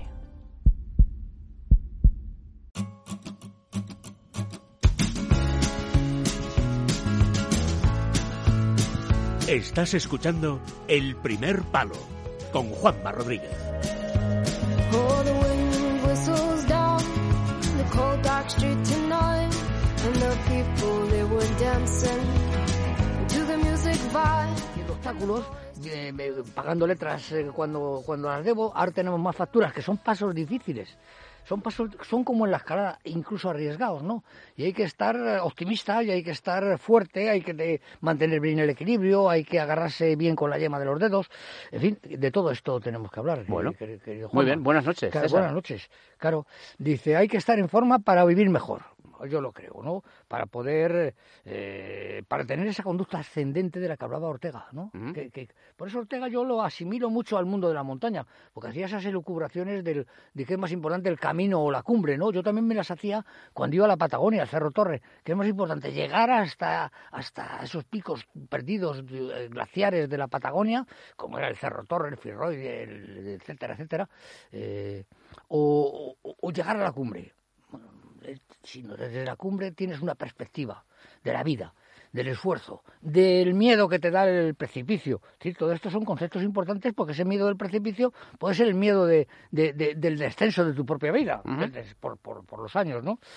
Estás escuchando El Primer Palo con Juanma Rodríguez. Oh, the wind whistles down the cold dark street tonight, and the people they were dancing to the music vibe. Obstáculos, eh, pagando letras eh, cuando, cuando las debo. Ahora tenemos más facturas, que son pasos difíciles. Son pasos, son como en la escalada, incluso arriesgados, ¿no? Y hay que estar optimista, y hay que estar fuerte, hay que de, mantener bien el equilibrio, hay que agarrarse bien con la yema de los dedos. En fin, de todo esto tenemos que hablar. Bueno, querido, querido muy bien, buenas noches, Claro, César. buenas noches, claro. Dice, hay que estar en forma para vivir mejor. Yo lo creo, ¿no? Para poder, eh, para tener esa conducta ascendente de la que hablaba Ortega, ¿no? Uh-huh. que, que, por eso Ortega yo lo asimilo mucho al mundo de la montaña, porque hacía esas elucubraciones del, de que es más importante el camino o la cumbre, ¿no? Yo también me las hacía cuando iba a la Patagonia, al Cerro Torre, que es más importante llegar hasta, hasta esos picos perdidos eh, glaciares de la Patagonia, como era el Cerro Torre, el Firroy, el, etcétera, etcétera, eh, o, o, o llegar a la cumbre. Sino desde la cumbre tienes una perspectiva de la vida, del esfuerzo, del miedo que te da el precipicio. ¿Sí? Todo esto son conceptos importantes, porque ese miedo del precipicio puede ser el miedo de, de, de, del descenso de tu propia vida, uh-huh. por, por, por los años, ¿no?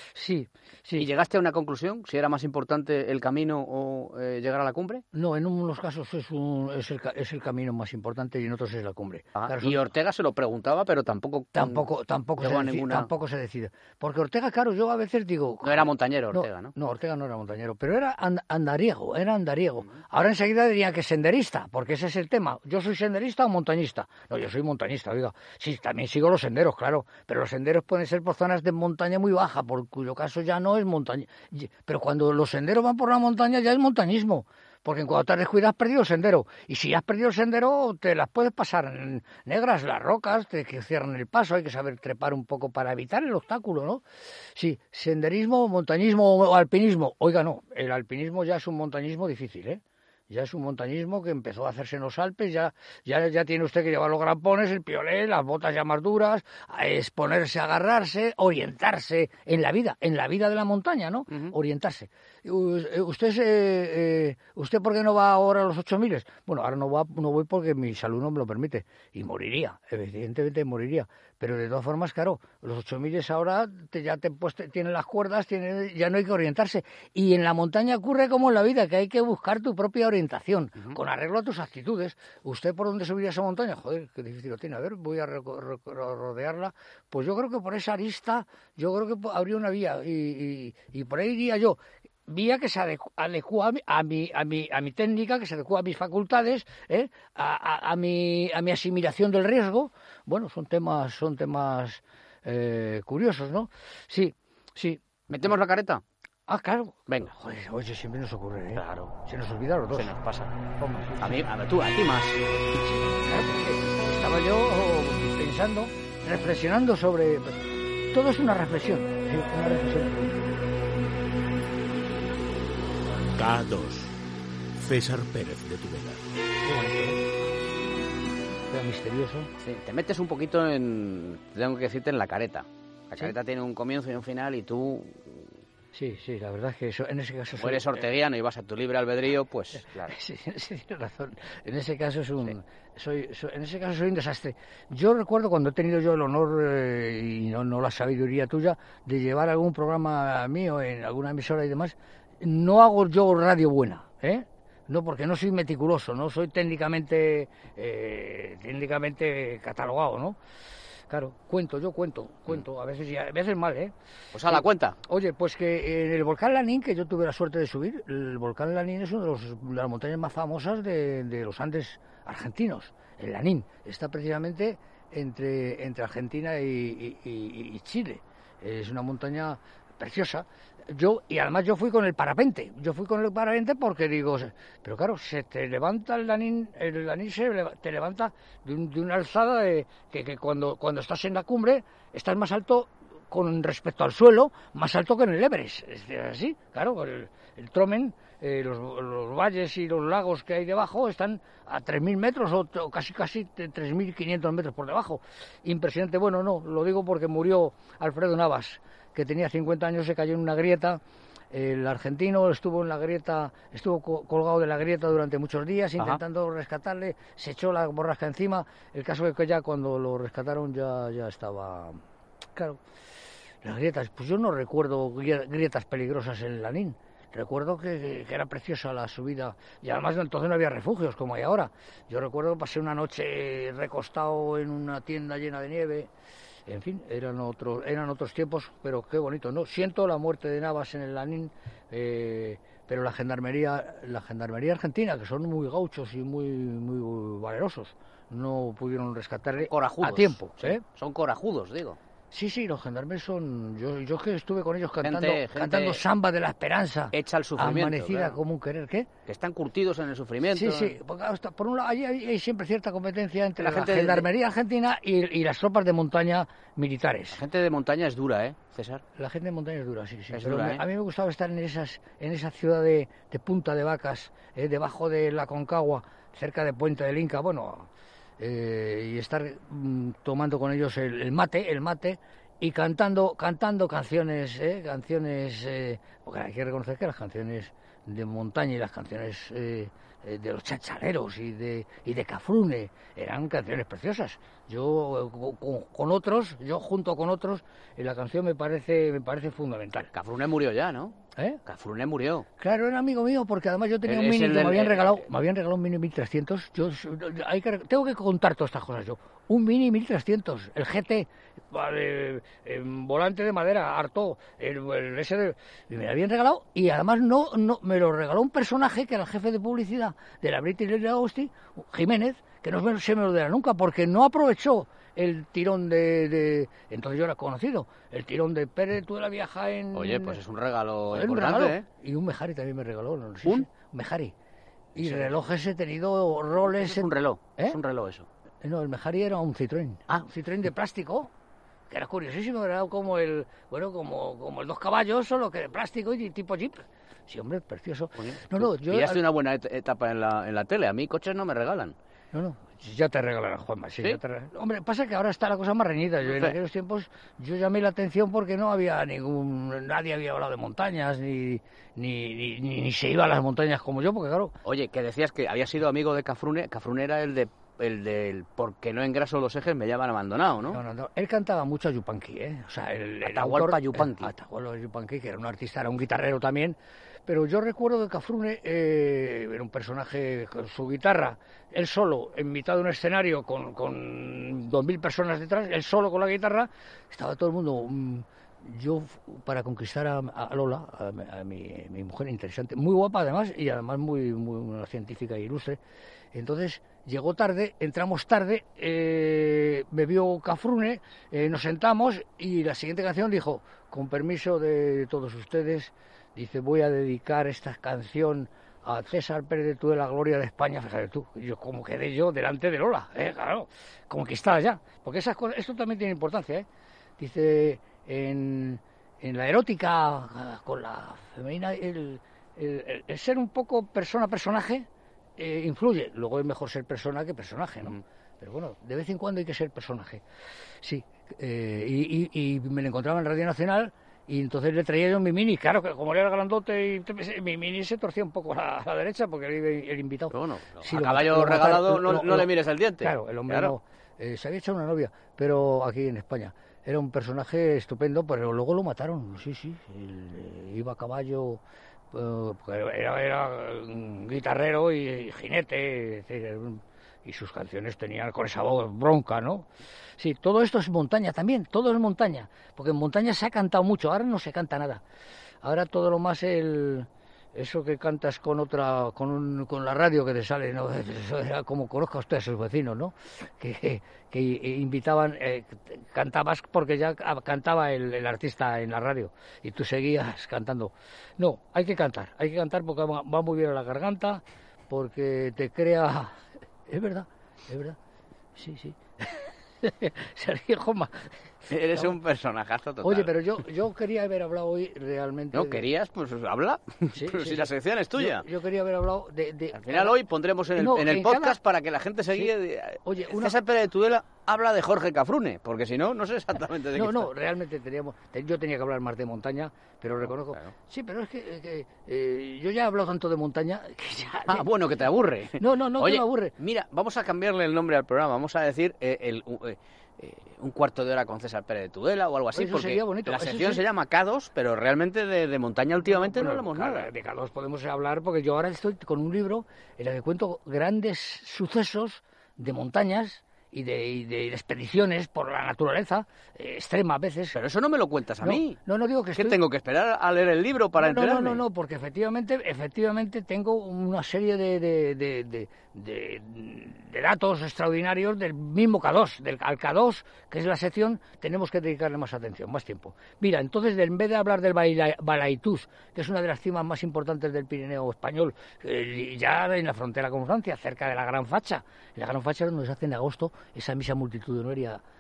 Sí, sí. ¿Y llegaste a una conclusión? ¿Si era más importante el camino o eh, llegar a la cumbre? No, en unos casos es, un, es, el, es el camino más importante y en otros es la cumbre. Ah, claro, y son... Ortega se lo preguntaba, pero tampoco... Tampoco, tampoco, se, decide, ninguna... tampoco se decide. Porque Ortega, claro, yo a veces digo... No era montañero Ortega, ¿no? No, no Ortega no era montañero, pero era and, andariego, era andariego. Uh-huh. Ahora enseguida diría que senderista, porque ese es el tema. ¿Yo soy senderista o montañista? No, yo soy montañista, oiga. Sí, también sigo los senderos, claro, pero los senderos pueden ser por zonas de montaña muy baja, por cuyo caso ya no es montaña. Pero cuando los senderos van por la montaña ya es montañismo, porque en cuanto te descuidas has perdido el sendero. Y si has perdido el sendero, te las puedes pasar en negras las rocas, te que cierran el paso, hay que saber trepar un poco para evitar el obstáculo, ¿no? Sí, senderismo, montañismo o alpinismo. Oiga, no, el alpinismo ya es un montañismo difícil, ¿eh? Ya es un montañismo que empezó a hacerse en los Alpes, ya, ya, ya tiene usted que llevar los grampones, el piolet, las botas ya más duras, a exponerse, a agarrarse, orientarse en la vida, en la vida de la montaña, ¿no? Uh-huh. Orientarse. ¿Usted, eh, eh, ¿Usted por qué no va ahora a los ocho miles? Bueno, ahora no, va, no voy porque mi salud no me lo permite, y moriría, evidentemente moriría. Pero de todas formas, claro, los ocho miles ahora te, ya te pues, tienen las cuerdas, tiene, ya no hay que orientarse. Y en la montaña ocurre como en la vida, que hay que buscar tu propia orientación, uh-huh. con arreglo a tus actitudes. ¿Usted por dónde subiría esa montaña? Joder, qué difícil lo tiene. A ver, voy a ro- ro- rodearla. Pues yo creo que por esa arista, yo creo que habría una vía. Y, y, y por ahí iría yo. Vía que se adecu- adecua a mi, a, mi, a mi técnica, que se adecua a mis facultades, ¿eh? a, a, a, mi, a mi asimilación del riesgo. Bueno, son temas son temas eh, curiosos, ¿no? Sí, sí. ¿Metemos la careta? Ah, claro. Venga. Joder, oye, siempre nos ocurre, ¿eh? Claro. Se nos olvida los dos. Se nos pasa. ¿Cómo? A mí, a ver, tú, a ti más. Claro, porque estaba yo pensando, reflexionando sobre... Todo es una reflexión, ¿sí? Una reflexión. K dos. César Pérez de Tubela. Qué bonito, ¿eh? Misterioso. Sí, te metes un poquito en, tengo que decirte, en la careta. La ¿Sí? careta tiene un comienzo y un final y tú... Sí, sí, la verdad es que eso, en ese caso... Como eres orteguiano y vas a tu libre albedrío, pues claro. Sí, sí, tienes razón. En ese caso es un... Sí. Soy, soy, en ese caso soy un desastre. Yo recuerdo cuando he tenido yo el honor eh, y no, no la sabiduría tuya de llevar algún programa mío en alguna emisora y demás, no hago yo radio buena, ¿eh? No, porque no soy meticuloso, no soy técnicamente eh, técnicamente catalogado, ¿no? Claro, cuento, yo cuento, cuento, a veces y a veces mal, ¿eh? Pues a la cuenta. Oye, pues que en el volcán Lanín, que yo tuve la suerte de subir, el volcán Lanín es una de, los, de las montañas más famosas de, de los Andes argentinos. El Lanín está precisamente entre, entre Argentina y, y, y, y Chile. Es una montaña preciosa. Yo, y además yo fui con el parapente, yo fui con el parapente porque digo, pero claro, se te levanta el Lanín, el Lanín se te levanta de, un, de una alzada de, que, que cuando, cuando estás en la cumbre estás más alto con respecto al suelo, más alto que en el Everest, es así, claro, el, el Tromen, eh, los, los valles y los lagos que hay debajo están a tres mil metros o, o casi casi tres mil quinientos metros por debajo, impresionante. Bueno, no, lo digo porque murió Alfredo Navas, que tenía cincuenta años, se cayó en una grieta. El argentino estuvo en la grieta, estuvo colgado de la grieta durante muchos días intentando Ajá. rescatarle, se echó la borrasca encima. El caso es que ya cuando lo rescataron ya, ya estaba... Claro, las grietas, pues yo no recuerdo grietas peligrosas en el Lanín. Recuerdo que, que era preciosa la subida y además entonces no había refugios como hay ahora. Yo recuerdo que pasé una noche recostado en una tienda llena de nieve. En fin, eran otros, eran otros tiempos, pero qué bonito, ¿no? Siento la muerte de Navas en el Lanín, eh, pero la gendarmería, la gendarmería argentina, que son muy gauchos y muy, muy valerosos, no pudieron rescatarle corajudos, a tiempo. Sí, ¿eh? Son corajudos, digo. Sí, sí, los gendarmes son... Yo, yo que estuve con ellos cantando, gente, gente cantando Samba de la Esperanza. Hecha al sufrimiento. Amanecida claro. como un querer, ¿qué? Que están curtidos en el sufrimiento. Sí, sí. Porque hasta, por un lado, hay, hay, hay siempre cierta competencia entre la, la gente gendarmería de... argentina y, y las tropas de montaña militares. La gente de montaña es dura, ¿eh, César? La gente de montaña es dura, sí, sí. Es Pero dura, me, ¿eh? a mí me gustaba estar en esas en esa ciudad de, de Punta de Vacas, eh, debajo de la Concagua, cerca de Puente del Inca, bueno... Eh, y estar mm, tomando con ellos el, el mate, el mate... y cantando cantando canciones, ¿eh? canciones, eh, porque hay que reconocer que las canciones de montaña y las canciones eh, de los chachaleros y de y de Cafrune eran canciones preciosas. Yo con, con otros, yo junto con otros, la canción me parece me parece fundamental. Cafrune murió ya, ¿no? ¿Eh? Cafrune murió. Claro, era amigo mío porque además yo tenía Es un Mini el que del- me habían eh, regalado, eh, me habían regalado un Mini mil trescientos. Yo hay que, tengo que contar todas estas cosas yo. Un Mini mil trescientos, el G T, vale, en volante de madera, harto, el, el ese de, y me lo habían regalado y además no no me lo regaló un personaje que era el jefe de publicidad de la British Airways Agosti, Jiménez, que no se me lo dará nunca porque no aprovechó el tirón de, de entonces yo era conocido, el tirón de Pérez Tudela viaja en... Oye, pues es un regalo Joder, un importante, regalo. ¿eh? Y un Mejari también me regaló. ¿No? Sí, ¿Un? sí, Mejari. Y Sí. relojes he tenido, roles... Es un reloj, ¿Eh? es un reloj eso. No, el Mejari era un Citroën. Ah, un Citroën de plástico, que era curiosísimo, era como el, bueno, como, como el dos caballos, solo que de plástico y tipo Jeep. Sí, hombre, precioso. No, no, yo... Pillaste una buena et- etapa en la, en la tele. A mí coches no me regalan. No, no, ya te regalarán, Juanma. Sí, ¿Sí? ya te regalarán. Hombre, pasa que ahora está la cosa más reñida. Yo en Sí. aquellos tiempos yo llamé la atención porque no había ningún... Nadie había hablado de montañas, ni, ni, ni, ni, ni se iba a las montañas como yo, porque claro... Oye, que decías que había sido amigo de Cafrune. Cafrune era el de el del porque no engraso los ejes me llaman abandonado, ¿no? No, no, no. Él cantaba mucho a Yupanqui, ¿eh? O sea, el, el Atahualpa autor- Yupanqui. eh, Atahualpa Yupanqui, que era un artista, era un guitarrero también. Pero yo recuerdo que Cafrune eh, era un personaje con su guitarra, él solo, en mitad de un escenario con, con dos mil personas detrás, él solo con la guitarra, estaba todo el mundo... mm, yo, para conquistar a, a Lola, a, mi- a mi, mi mujer interesante, muy guapa además, y además muy, muy una científica e ilustre, entonces llegó tarde, entramos tarde, eh, me vio Cafrune, eh, nos sentamos y la siguiente canción dijo, con permiso de todos ustedes, dice, voy a dedicar esta canción a César Pérez de Tudela, la gloria de España. Fíjate tú, yo como quedé yo delante de Lola, ¿eh? Claro, conquistada ya, porque esas cosas, esto también tiene importancia, ¿eh? Dice, en, en la erótica con la femenina, el, el- el- el ser un poco persona-personaje eh, influye. Luego es mejor ser persona que personaje, ¿no? Pero bueno, de vez en cuando hay que ser personaje. Sí, eh, y, y- y me lo encontraba en Radio Nacional y entonces le traía yo mi Mini. Claro, que como era grandote, y mi Mini se torcía un poco a la, a la derecha porque era el, el invitado. Pero bueno, Sí, a lo caballo mata- lo mata- regalado no, lo- no lo- le mires el diente. Claro, el hombre Claro. no, eh, se había hecho una novia, pero aquí en España. Era un personaje estupendo, pero luego lo mataron, sí, sí. el- iba a caballo, eh, porque era, era un guitarrero y, jinete, es decir, era un- y sus canciones tenían con esa voz bronca, ¿no? Sí, todo esto es montaña también, todo es montaña, porque en montaña se ha cantado mucho, ahora no se canta nada. Ahora todo lo más el... Eso que cantas con otra, con, un- con la radio que te sale, ¿no? Eso era como conozca usted a sus vecinos, ¿no? Que, que invitaban, eh, cantabas porque ya cantaba el, el artista en la radio y tú seguías cantando. No, hay que cantar, hay que cantar porque va, va muy bien a la garganta, porque te crea... Es verdad, es verdad, sí, sí. Sergio Joma. Eres un personajazo total. Oye, pero yo, yo quería haber hablado hoy realmente... ¿No de- querías? Pues habla. Sí, Pero sí, si sí. la sección es tuya. Yo, yo quería haber hablado de... de- Al final hoy pondremos en el, No, en el en podcast cada- para que la gente se Sí. guíe. de- Oye, una- César Pérez de Tudela habla de Jorge Cafrune, porque si no, no sé exactamente de No, qué no, está. realmente teníamos... te- Yo tenía que hablar más de montaña, pero reconozco... Sí, pero es que, eh, que, eh, yo ya he hablado tanto de montaña que ya... Ah, bueno, que te aburre. No, no, no, que Oye, me aburre. Mira, vamos a cambiarle el nombre al programa. Vamos a decir eh, el, u- eh, eh, un cuarto de hora con César Pérez de Tudela o algo así, Eso porque sería bonito, la eso sección sí. se llama K dos, pero realmente de, de montaña últimamente no, Bueno, hablamos claro, nada. De K dos podemos hablar porque yo ahora estoy con un libro en el que cuento grandes sucesos de montañas y de, y de expediciones por la naturaleza, eh, extrema a veces. Pero eso no me lo cuentas a No, mí. No, no digo que ¿Qué estoy... tengo que esperar a leer el libro para no, no, enterarme? no, no, no, porque efectivamente, efectivamente tengo una serie de, de, de, de, de- de datos extraordinarios del mismo K dos, del al K dos, que es la sección, tenemos que dedicarle más atención, más tiempo. Mira, entonces, en vez de hablar del Baila- Balaituz, que es una de las cimas más importantes del Pirineo español, eh, ya en la frontera con Francia, cerca de la Gran Facha, en la Gran Facha es donde se hace en agosto esa misa multitudinaria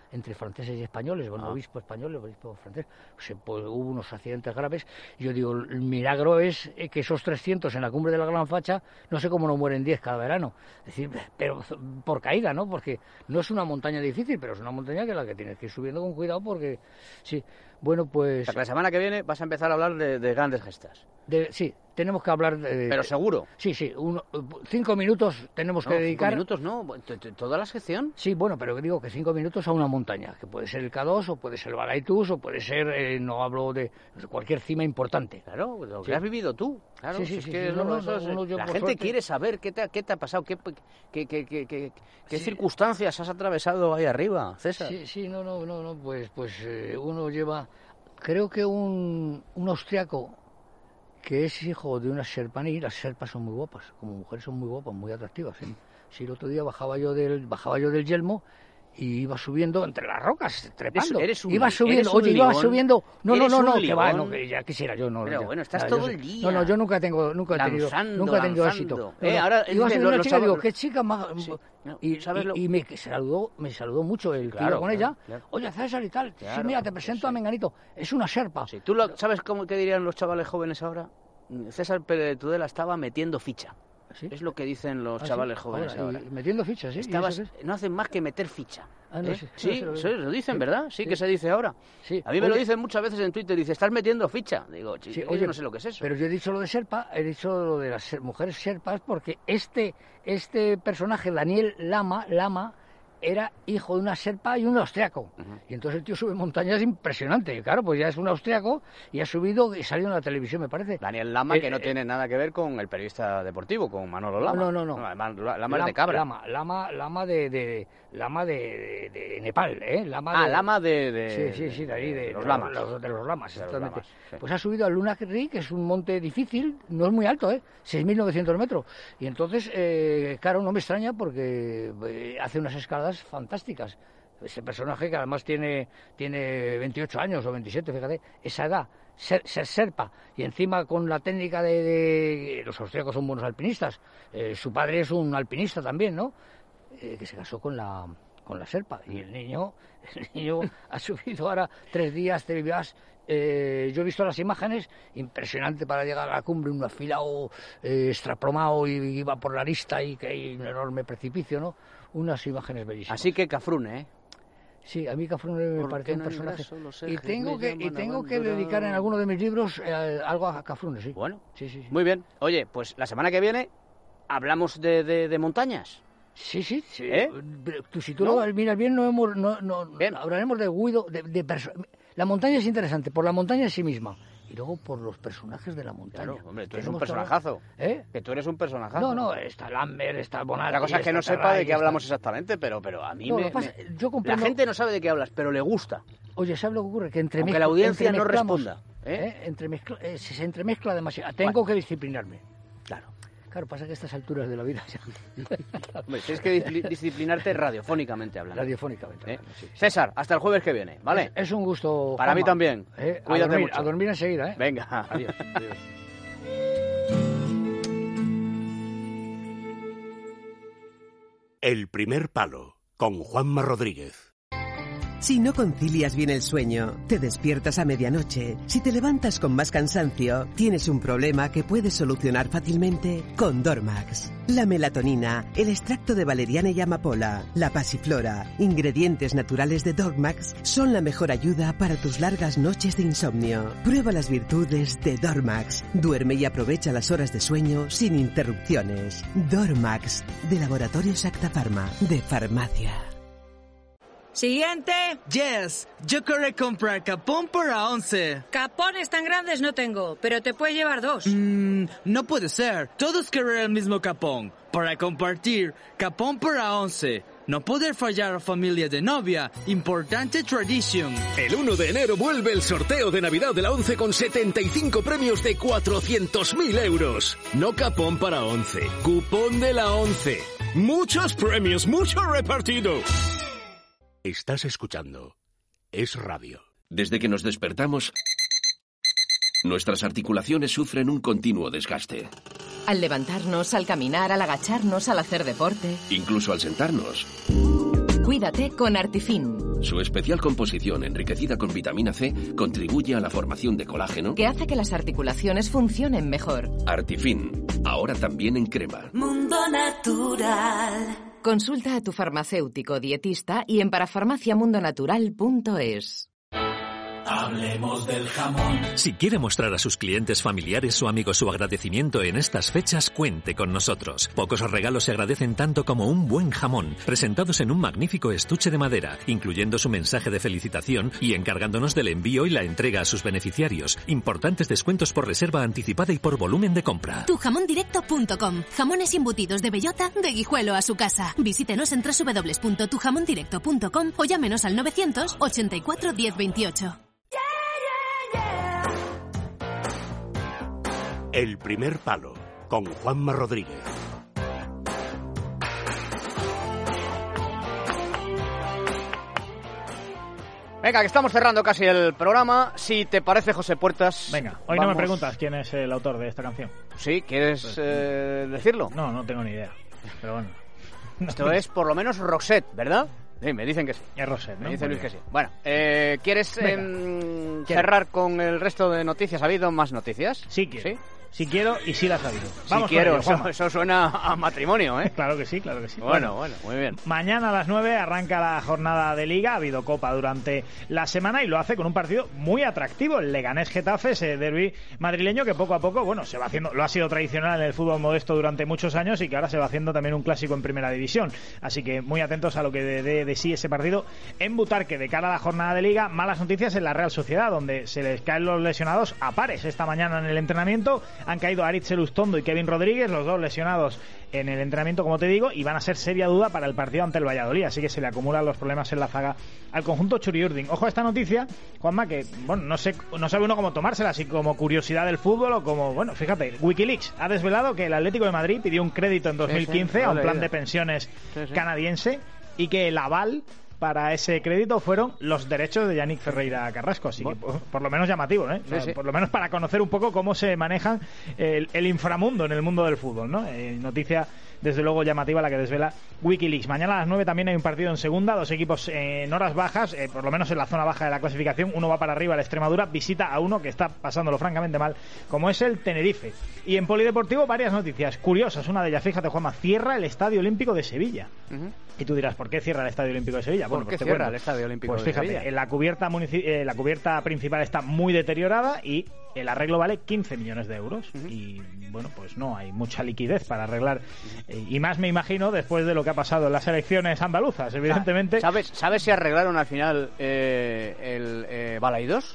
entre franceses y españoles, bueno, Ah. obispo español, obispo francés, se, pues, hubo unos accidentes graves. Yo digo, el milagro es eh, que esos trescientos en la cumbre de la Gran Facha, no sé cómo no mueren diez cada verano. Es decir, pero por caída, ¿no? Porque no es una montaña difícil, pero es una montaña que la que tienes que ir subiendo con cuidado porque, sí, bueno, pues... O sea, que la semana que viene vas a empezar a hablar de, de grandes gestas. De, sí, tenemos que hablar de... Pero seguro. Sí, sí, uno, cinco minutos tenemos No, que cinco dedicar... minutos no, t- t- toda la sección. Sí, bueno, pero digo que cinco minutos a una montaña, que puede ser el K dos, o puede ser el Balaitus, o puede ser, eh, no hablo de cualquier cima importante. Claro, lo que Sí. has vivido tú. Claro, Sí, si sí, es sí, que sí, es no, lo- no, eso no, es- uno, yo, la por gente suerte- quiere saber qué te, ha- qué te ha pasado, qué, qué, qué, qué, qué- qué circunstancias has atravesado ahí arriba, César. Sí, sí, no, no, no, no, pues, pues eh, uno lleva, creo que un, un austriaco que es hijo de una serpaní, las serpas son muy guapas, como mujeres son muy guapas, muy atractivas. ¿Sí? Sí, el otro día bajaba yo del, bajaba yo del yelmo y iba subiendo entre las rocas, trepando. Eres un- iba subiendo, eres un oye, iba ligón. subiendo. No, no, Eres no, un no, que va, ligón. no, que ya quisiera yo, no. Pero ya, bueno, estás ya, todo yo el sé. día No, no, yo nunca tengo, nunca he tenido, lanzando, nunca he tenido lanzando. éxito. Eh, No, no. ahora, iba eh, subiendo lo- una los chica y digo, chavales- qué chica más. No, y, ¿sabes y- lo- y me saludó, me saludó mucho el que Claro, iba con ella. claro, claro. Oye, César y tal. Claro, sí, mira, te presento a Menganito. Es una serpa. Sí, ¿tú lo, sabes cómo qué dirían los chavales jóvenes ahora? César Pérez de Tudela estaba metiendo ficha. Es lo que dicen los Ah, sí. chavales jóvenes Ahora, ahora. y metiendo fichas, ¿sí? ¿Y Estabas- eso qué es? no hacen más que meter ficha. Ah, no ¿eh? sé, no Sí, sé lo que- sí, lo dicen, sí, ¿verdad? Sí, sí. que se dice ahora. Sí. A mí me lo Oye- dicen muchas veces en Twitter, dice, estás metiendo ficha. Digo, Sí, "Chico, oye, yo no sé lo que es eso. Pero yo he dicho lo de Serpa, he dicho lo de las ser- mujeres Serpas, porque este, este personaje, Daniel Lama, Lama, era hijo de una serpa y un austriaco. Y entonces el tío sube montañas impresionante. Y claro, pues ya es un austriaco y ha subido y salido en la televisión, me parece. Daniel Lama, Eh, que no eh, tiene nada que ver con el periodista deportivo, con Manolo Lama. No, no, no. además, Lama es de cabra. Lama, Lama, Lama de, de, Lama de, de, de Nepal, ¿eh? Lama Ah, de, Lama de- de- Sí, sí, sí, de ahí, de, de los de lamas. los- de los lamas, De los exactamente. lamas, sí. Pues ha subido al Lunakri, que es un monte difícil, no es muy alto, ¿eh? seis mil novecientos metros. Y entonces, eh, claro, no me extraña porque eh, hace unas escaladas fantásticas. Ese personaje que además tiene, tiene veintiocho años o veintisiete, fíjate, esa edad, ser, ser serpa, y encima con la técnica de... de- los austríacos son buenos alpinistas, eh, su padre es un alpinista también, ¿no? Eh, que se casó con la, con la serpa, y el niño, el niño ha subido ahora tres días, tres días. Eh, yo he visto las imágenes, impresionante para llegar a la cumbre, un afilado eh, extraplomado y iba por la lista y que hay un enorme precipicio, ¿no? Unas imágenes bellísimas. Así que Cafrune, ¿eh? Sí, a mí Cafrune me ¿Por parece qué un no personaje. engraso los Y ejes, tengo me que, y llaman tengo que abandonado? dedicar en alguno de mis libros eh, algo a Cafrune, sí. Bueno, sí, sí, sí. muy bien. Oye, pues la semana que viene hablamos de, de, de montañas. Sí, sí, sí. ¿Eh? Pero tú, si tú ¿No? lo miras bien, no hemos, no, no, hablaremos de Guido, de, de perso- La montaña es interesante, por la montaña en sí misma. Y luego por los personajes de la montaña. Claro, hombre, tú eres un Tenemos que hablar- personajazo. ¿Eh? Que tú eres un personajazo. No, no, está Lambert, está Bonatti. La cosa es que no está sepa de Terray, qué está- hablamos exactamente, pero, pero a mí No, me, lo que pasa- me- yo comprendo- La gente no sabe de qué hablas, pero le gusta. Oye, ¿sabes lo que ocurre? Que entre Aunque la audiencia no responda, ¿eh? Entremezcla- eh, se se entremezcla demasiado. Tengo que disciplinarme. Claro. Claro, pasa que a estas alturas de la vida ya... Hombre, tienes que discipli- disciplinarte radiofónicamente hablando. Radiofónicamente ¿Eh? hablando, sí. César, hasta el jueves que viene, ¿vale? Es, es un gusto, Para mí Juanma. también. Eh, a Cuídate dormir, mucho. A dormir enseguida, ¿eh? Venga. Adiós. Adiós. El primer palo, con Juanma Rodríguez. Si no concilias bien el sueño, te despiertas a medianoche, si te levantas con más cansancio, tienes un problema que puedes solucionar fácilmente con Dormax. La melatonina, el extracto de valeriana y amapola, la pasiflora, ingredientes naturales de Dormax, son la mejor ayuda para tus largas noches de insomnio. Prueba las virtudes de Dormax. Duerme y aprovecha las horas de sueño sin interrupciones. Dormax, de Laboratorios Acta Pharma, de farmacia. Siguiente. Yes, yo quiero comprar capón por a once. Capones tan grandes no tengo, pero te puedes llevar dos. Mm, no puede ser. Todos quieren el mismo capón. Para compartir, capón por a once. No poder fallar a familia de novia. Importante tradición. El uno de enero vuelve el sorteo de Navidad de la ONCE con setenta y cinco premios de cuatrocientos mil euros. No capón para once, cupón de la ONCE. Muchos premios, mucho repartido. Estás escuchando Es Radio. Desde que nos despertamos, nuestras articulaciones sufren un continuo desgaste. Al levantarnos, al caminar, al agacharnos, al hacer deporte. Incluso al sentarnos. Cuídate con Artifin. Su especial composición, enriquecida con vitamina C, contribuye a la formación de colágeno que hace que las articulaciones funcionen mejor. Artifin, ahora también en crema. Mundo Natural. Consulta a tu farmacéutico dietista y en parafarmacia mundo natural punto es. Hablemos del jamón. Si quiere mostrar a sus clientes familiares o amigos su agradecimiento en estas fechas, cuente con nosotros. Pocos regalos se agradecen tanto como un buen jamón, presentados en un magnífico estuche de madera, incluyendo su mensaje de felicitación y encargándonos del envío y la entrega a sus beneficiarios. Importantes descuentos por reserva anticipada y por volumen de compra. tu jamón directo punto com. Jamones y embutidos de bellota de Guijuelo a su casa. Visítenos en doble u doble u doble u punto tu jamón directo punto com o llámenos al novecientos ochenta y cuatro diez veintiocho. El primer palo, con Juanma Rodríguez. Venga, que estamos cerrando casi el programa. Si te parece, José Puertas... Venga, hoy vamos... no me preguntas quién es el autor de esta canción. Sí, ¿quieres pues, eh, decirlo? No, no tengo ni idea, pero bueno. Esto es por lo menos Roxette, ¿verdad? Sí, me dicen que sí. Es Roxette, ¿no? Me dice Luis que sí. Bueno, eh, ¿quieres eh, ¿Quiere? cerrar con el resto de noticias? ¿Ha habido más noticias? Sí, quiero. ¿Sí? Si quiero y si las ha habido. Vamos si quiero, ello, eso, eso suena a matrimonio, ¿eh? Claro que sí, claro que sí. Bueno, bueno, muy bien. Mañana a las nueve arranca la jornada de Liga. Ha habido Copa durante la semana y lo hace con un partido muy atractivo. El Leganés-Getafe, ese derbi madrileño que poco a poco, bueno, se va haciendo, lo ha sido tradicional en el fútbol modesto durante muchos años y que ahora se va haciendo también un clásico en Primera División. Así que muy atentos a lo que dé de, de sí ese partido en Butarque. De cara a la jornada de Liga, malas noticias en la Real Sociedad, donde se les caen los lesionados a pares esta mañana en el entrenamiento. Han caído Aritz Elustondo y Kevin Rodríguez, los dos lesionados en el entrenamiento, como te digo, y van a ser seria duda para el partido ante el Valladolid, así que se le acumulan los problemas en la zaga al conjunto Churiurdin. Ojo a esta noticia, Juanma, que bueno, no sé, no sabe uno cómo tomársela, así como curiosidad del fútbol o como, bueno, fíjate, Wikileaks ha desvelado que el Atlético de Madrid pidió un crédito en dos mil quince sí, sí, a un plan de pensiones sí, sí. canadiense y que el aval para ese crédito fueron los derechos de Yannick Ferreira Carrasco, así que por, por lo menos llamativo, ¿eh? Sí, o sea, sí. Por lo menos para conocer un poco cómo se manejan el, el inframundo en el mundo del fútbol, ¿no? Eh, noticia desde luego llamativa la que desvela Wikileaks. Mañana a las nueve también hay un partido en segunda, dos equipos en horas bajas, eh, por lo menos en la zona baja de la clasificación. Uno va para arriba, el Extremadura visita a uno que está pasándolo francamente mal, como es el Tenerife. Y en polideportivo varias noticias curiosas, una de ellas, fíjate, Juanma, cierra el Estadio Olímpico de Sevilla. Uh-huh. Y tú dirás, ¿por qué cierra el Estadio Olímpico de Sevilla? ¿Por bueno, qué pues cierra cuento. el Estadio Olímpico pues de fíjate, Sevilla? En la cubierta munici- eh, la cubierta principal está muy deteriorada y el arreglo vale quince millones de euros. Uh-huh. Y bueno, pues no hay mucha liquidez para arreglar. Eh, y más me imagino después de lo que ha pasado en las elecciones andaluzas, evidentemente. ¿Sabes, ¿sabes si arreglaron al final eh, el eh, Balaidos?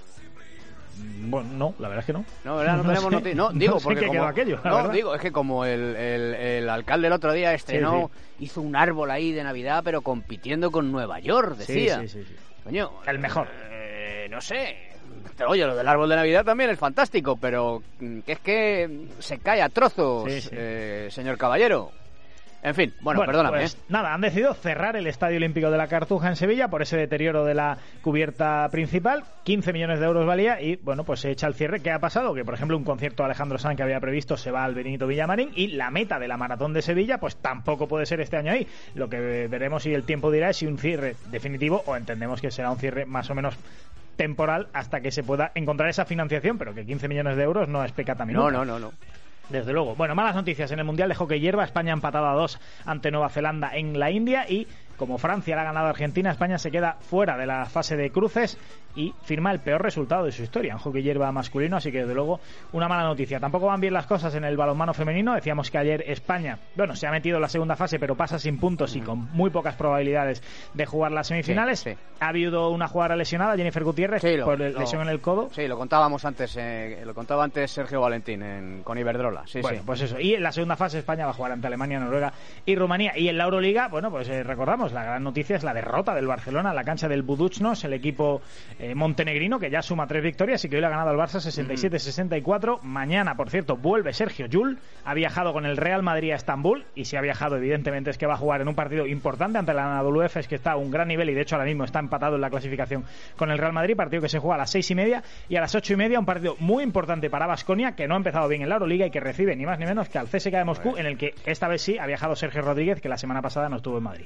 Bueno, no, la verdad es que no. No, ¿verdad? No, no tenemos noticias. No, digo, no sé porque qué como, quedó aquello, no, verdad. digo, es que como el, el, el alcalde el otro día estrenó, sí, sí. hizo un árbol ahí de Navidad, pero compitiendo con Nueva York, decía. Sí, sí, sí, sí. Coño, el mejor. Eh, no sé. Pero, oye, lo del árbol de Navidad también es fantástico, pero que es que se cae a trozos, sí, sí. Eh, señor caballero. En fin, bueno, bueno perdóname. Pues, ¿eh? Nada, han decidido cerrar el Estadio Olímpico de la Cartuja en Sevilla por ese deterioro de la cubierta principal. quince millones de euros valía y, bueno, pues se echa el cierre. ¿Qué ha pasado? Que, por ejemplo, un concierto de Alejandro Sanz que había previsto se va al Benito Villamarín y la meta de la Maratón de Sevilla, pues tampoco puede ser este año ahí. Lo que veremos si el tiempo dirá es si un cierre definitivo o entendemos que será un cierre más o menos temporal hasta que se pueda encontrar esa financiación, pero que quince millones de euros no es pecata minuta. No, no, no, no. Desde luego. Bueno, malas noticias en el Mundial de Hockey Hierba. España ha empatado a dos ante Nueva Zelanda en la India y como Francia la ha ganado a Argentina, España se queda fuera de la fase de cruces y firma el peor resultado de su historia en hockey hierba masculino, así que desde luego una mala noticia. Tampoco van bien las cosas en el balonmano femenino. Decíamos que ayer España, bueno, se ha metido en la segunda fase, pero pasa sin puntos y con muy pocas probabilidades de jugar las semifinales. Sí, sí. Ha habido una jugadora lesionada, Jennifer Gutiérrez, sí, lo, por el, lo, lesión en el codo. Sí, lo contábamos antes, eh, lo contaba antes Sergio Valentín en, con Iberdrola. Sí, bueno, sí. pues eso. Y en la segunda fase España va a jugar ante Alemania, Noruega y Rumanía. Y en la Euroliga, bueno, pues eh, recordamos, la gran noticia es la derrota del Barcelona en la cancha del Budućnost, el equipo eh, montenegrino que ya suma tres victorias y que hoy le ha ganado al Barça sesenta y siete sesenta y cuatro. Mañana, por cierto, vuelve Sergio Llull. Ha viajado con el Real Madrid a Estambul y si ha viajado, evidentemente, es que va a jugar en un partido importante ante la Anadolu Efes, que está a un gran nivel y de hecho ahora mismo está empatado en la clasificación con el Real Madrid. Partido que se juega a las seis y media y a las ocho y media un partido muy importante para Baskonia, que no ha empezado bien en la Euroliga y que recibe ni más ni menos que al C S K A de Moscú, en el que esta vez sí ha viajado Sergio Rodríguez, que la semana pasada no estuvo en Madrid. Perfecto.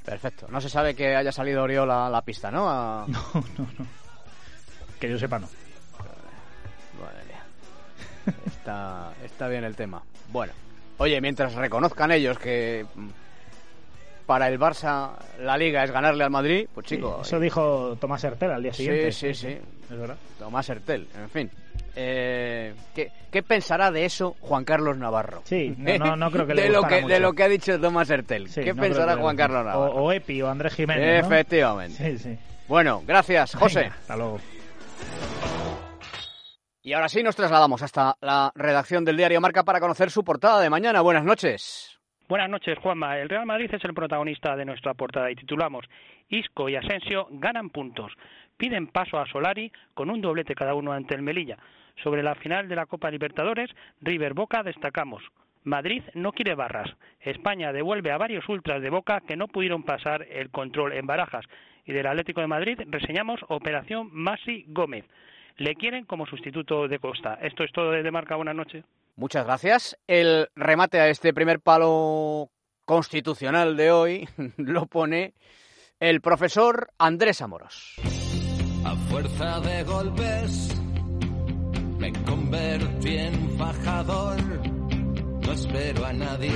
No se sabe que haya salido Oriol a la pista, ¿no? A... No, no, no. Que yo sepa, no. Madre mía. Está, está bien el tema. Bueno, oye, mientras reconozcan ellos que para el Barça la Liga es ganarle al Madrid, pues chicos... Sí, eso dijo Tomás Hertel al día siguiente. Sí, sí, sí. Es verdad. Tomás Hertel, en fin. Eh, ¿qué, ¿Qué pensará de eso Juan Carlos Navarro? Sí, no, no, no creo que le de lo que mucho. De lo que ha dicho Tomás Hertel. Sí, ¿Qué no pensará que Juan le... Carlos Navarro? O, o Epi o Andrés Jiménez, ¿no? Efectivamente. Sí, sí. Bueno, gracias, José. Venga, hasta luego. Y ahora sí nos trasladamos hasta la redacción del diario Marca para conocer su portada de mañana. Buenas noches. Buenas noches, Juanma. El Real Madrid es el protagonista de nuestra portada y titulamos Isco y Asensio ganan puntos. Piden paso a Solari con un doblete cada uno ante el Melilla. Sobre la final de la Copa Libertadores, River Boca destacamos. Madrid no quiere barras. España devuelve a varios ultras de Boca que no pudieron pasar el control en Barajas. Y del Atlético de Madrid reseñamos Operación Masi Gómez. Le quieren como sustituto de Costa. Esto es todo desde Marca. Buenas noches. Muchas gracias. El remate a este primer palo constitucional de hoy lo pone el profesor Andrés Amoros. A fuerza de golpes me convertí en fajador. No espero a nadie.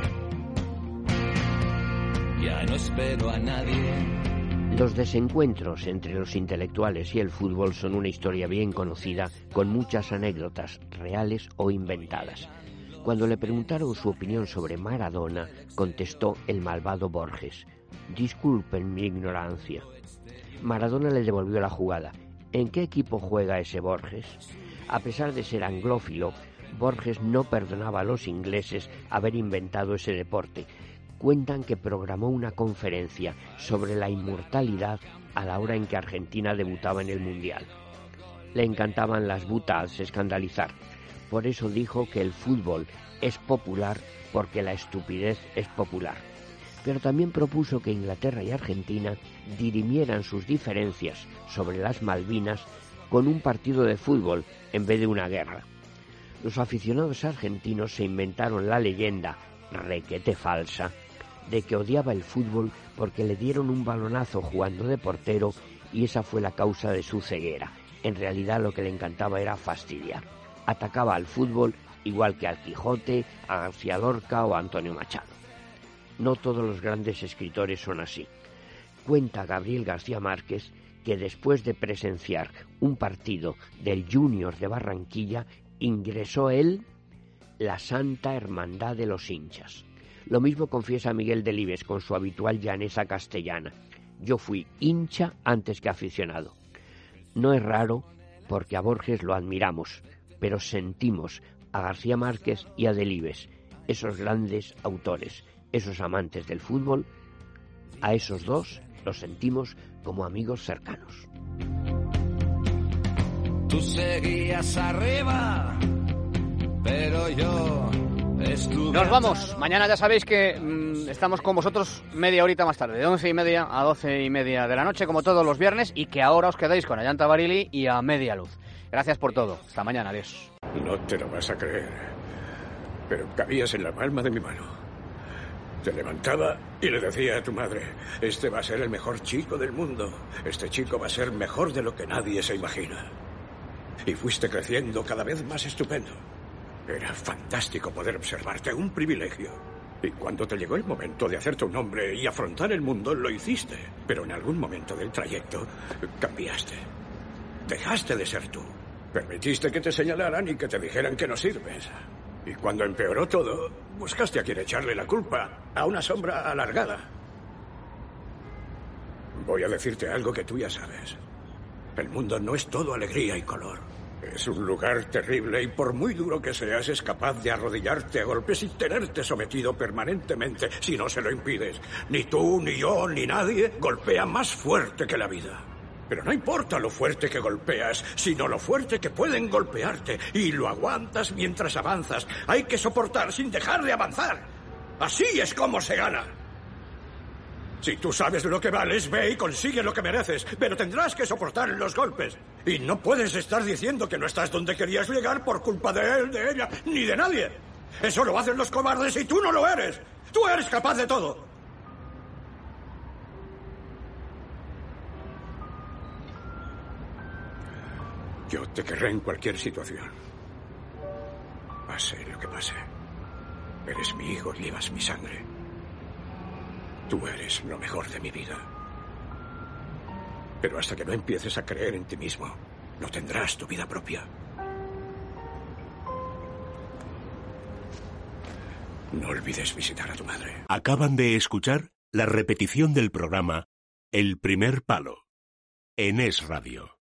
Ya no espero a nadie. Los desencuentros entre los intelectuales y el fútbol son una historia bien conocida, con muchas anécdotas reales o inventadas. Cuando le preguntaron su opinión sobre Maradona, contestó el malvado Borges: disculpen mi ignorancia. Maradona le devolvió la jugada. ¿En qué equipo juega ese Borges? A pesar de ser anglófilo, Borges no perdonaba a los ingleses haber inventado ese deporte. Cuentan que programó una conferencia sobre la inmortalidad a la hora en que Argentina debutaba en el Mundial. Le encantaban las boutades, escandalizar. Por eso dijo que el fútbol es popular porque la estupidez es popular. Pero también propuso que Inglaterra y Argentina dirimieran sus diferencias sobre las Malvinas con un partido de fútbol en vez de una guerra. Los aficionados argentinos se inventaron la leyenda, requete falsa, de que odiaba el fútbol porque le dieron un balonazo jugando de portero y esa fue la causa de su ceguera. En realidad lo que le encantaba era fastidiar. Atacaba al fútbol igual que al Quijote, a García Lorca o a Antonio Machado. No todos los grandes escritores son así. Cuenta Gabriel García Márquez que después de presenciar un partido del Junior de Barranquilla, ingresó él la Santa Hermandad de los hinchas. Lo mismo confiesa Miguel Delibes con su habitual llaneza castellana. Yo fui hincha antes que aficionado. No es raro porque a Borges lo admiramos, pero sentimos a García Márquez y a Delibes, esos grandes autores, esos amantes del fútbol. A esos dos los sentimos como amigos cercanos. Tú seguías arriba, pero yo... Nos vamos. Mañana ya sabéis que mmm, estamos con vosotros media horita más tarde, de once y media a doce y media de la noche, como todos los viernes, y que ahora os quedáis con Ayanta Barili y a media luz. Gracias por todo. Hasta mañana. Adiós. No te lo vas a creer, pero cabías en la palma de mi mano. Te levantaba y le decía a tu madre: este va a ser el mejor chico del mundo. Este chico va a ser mejor de lo que nadie se imagina. Y fuiste creciendo cada vez más estupendo. Era fantástico poder observarte, un privilegio. Y cuando te llegó el momento de hacerte un hombre y afrontar el mundo, lo hiciste. Pero en algún momento del trayecto cambiaste. Dejaste de ser tú. Permitiste que te señalaran y que te dijeran que no sirves. Y cuando empeoró todo, buscaste a quien echarle la culpa, a una sombra alargada. Voy a decirte algo que tú ya sabes. El mundo no es todo alegría y color. Es un lugar terrible y por muy duro que seas, es capaz de arrodillarte a golpes y tenerte sometido permanentemente si no se lo impides. Ni tú, ni yo, ni nadie golpea más fuerte que la vida. Pero no importa lo fuerte que golpeas, sino lo fuerte que pueden golpearte. Y lo aguantas mientras avanzas. Hay que soportar sin dejar de avanzar. Así es como se gana. Si tú sabes lo que vales, ve y consigue lo que mereces, pero tendrás que soportar los golpes. Y no puedes estar diciendo que no estás donde querías llegar por culpa de él, de ella, ni de nadie. Eso lo hacen los cobardes y tú no lo eres. Tú eres capaz de todo. Yo te querré en cualquier situación. Pase lo que pase. Eres mi hijo y llevas mi sangre. Tú eres lo mejor de mi vida. Pero hasta que no empieces a creer en ti mismo, no tendrás tu vida propia. No olvides visitar a tu madre. Acaban de escuchar la repetición del programa El primer palo en Es Radio.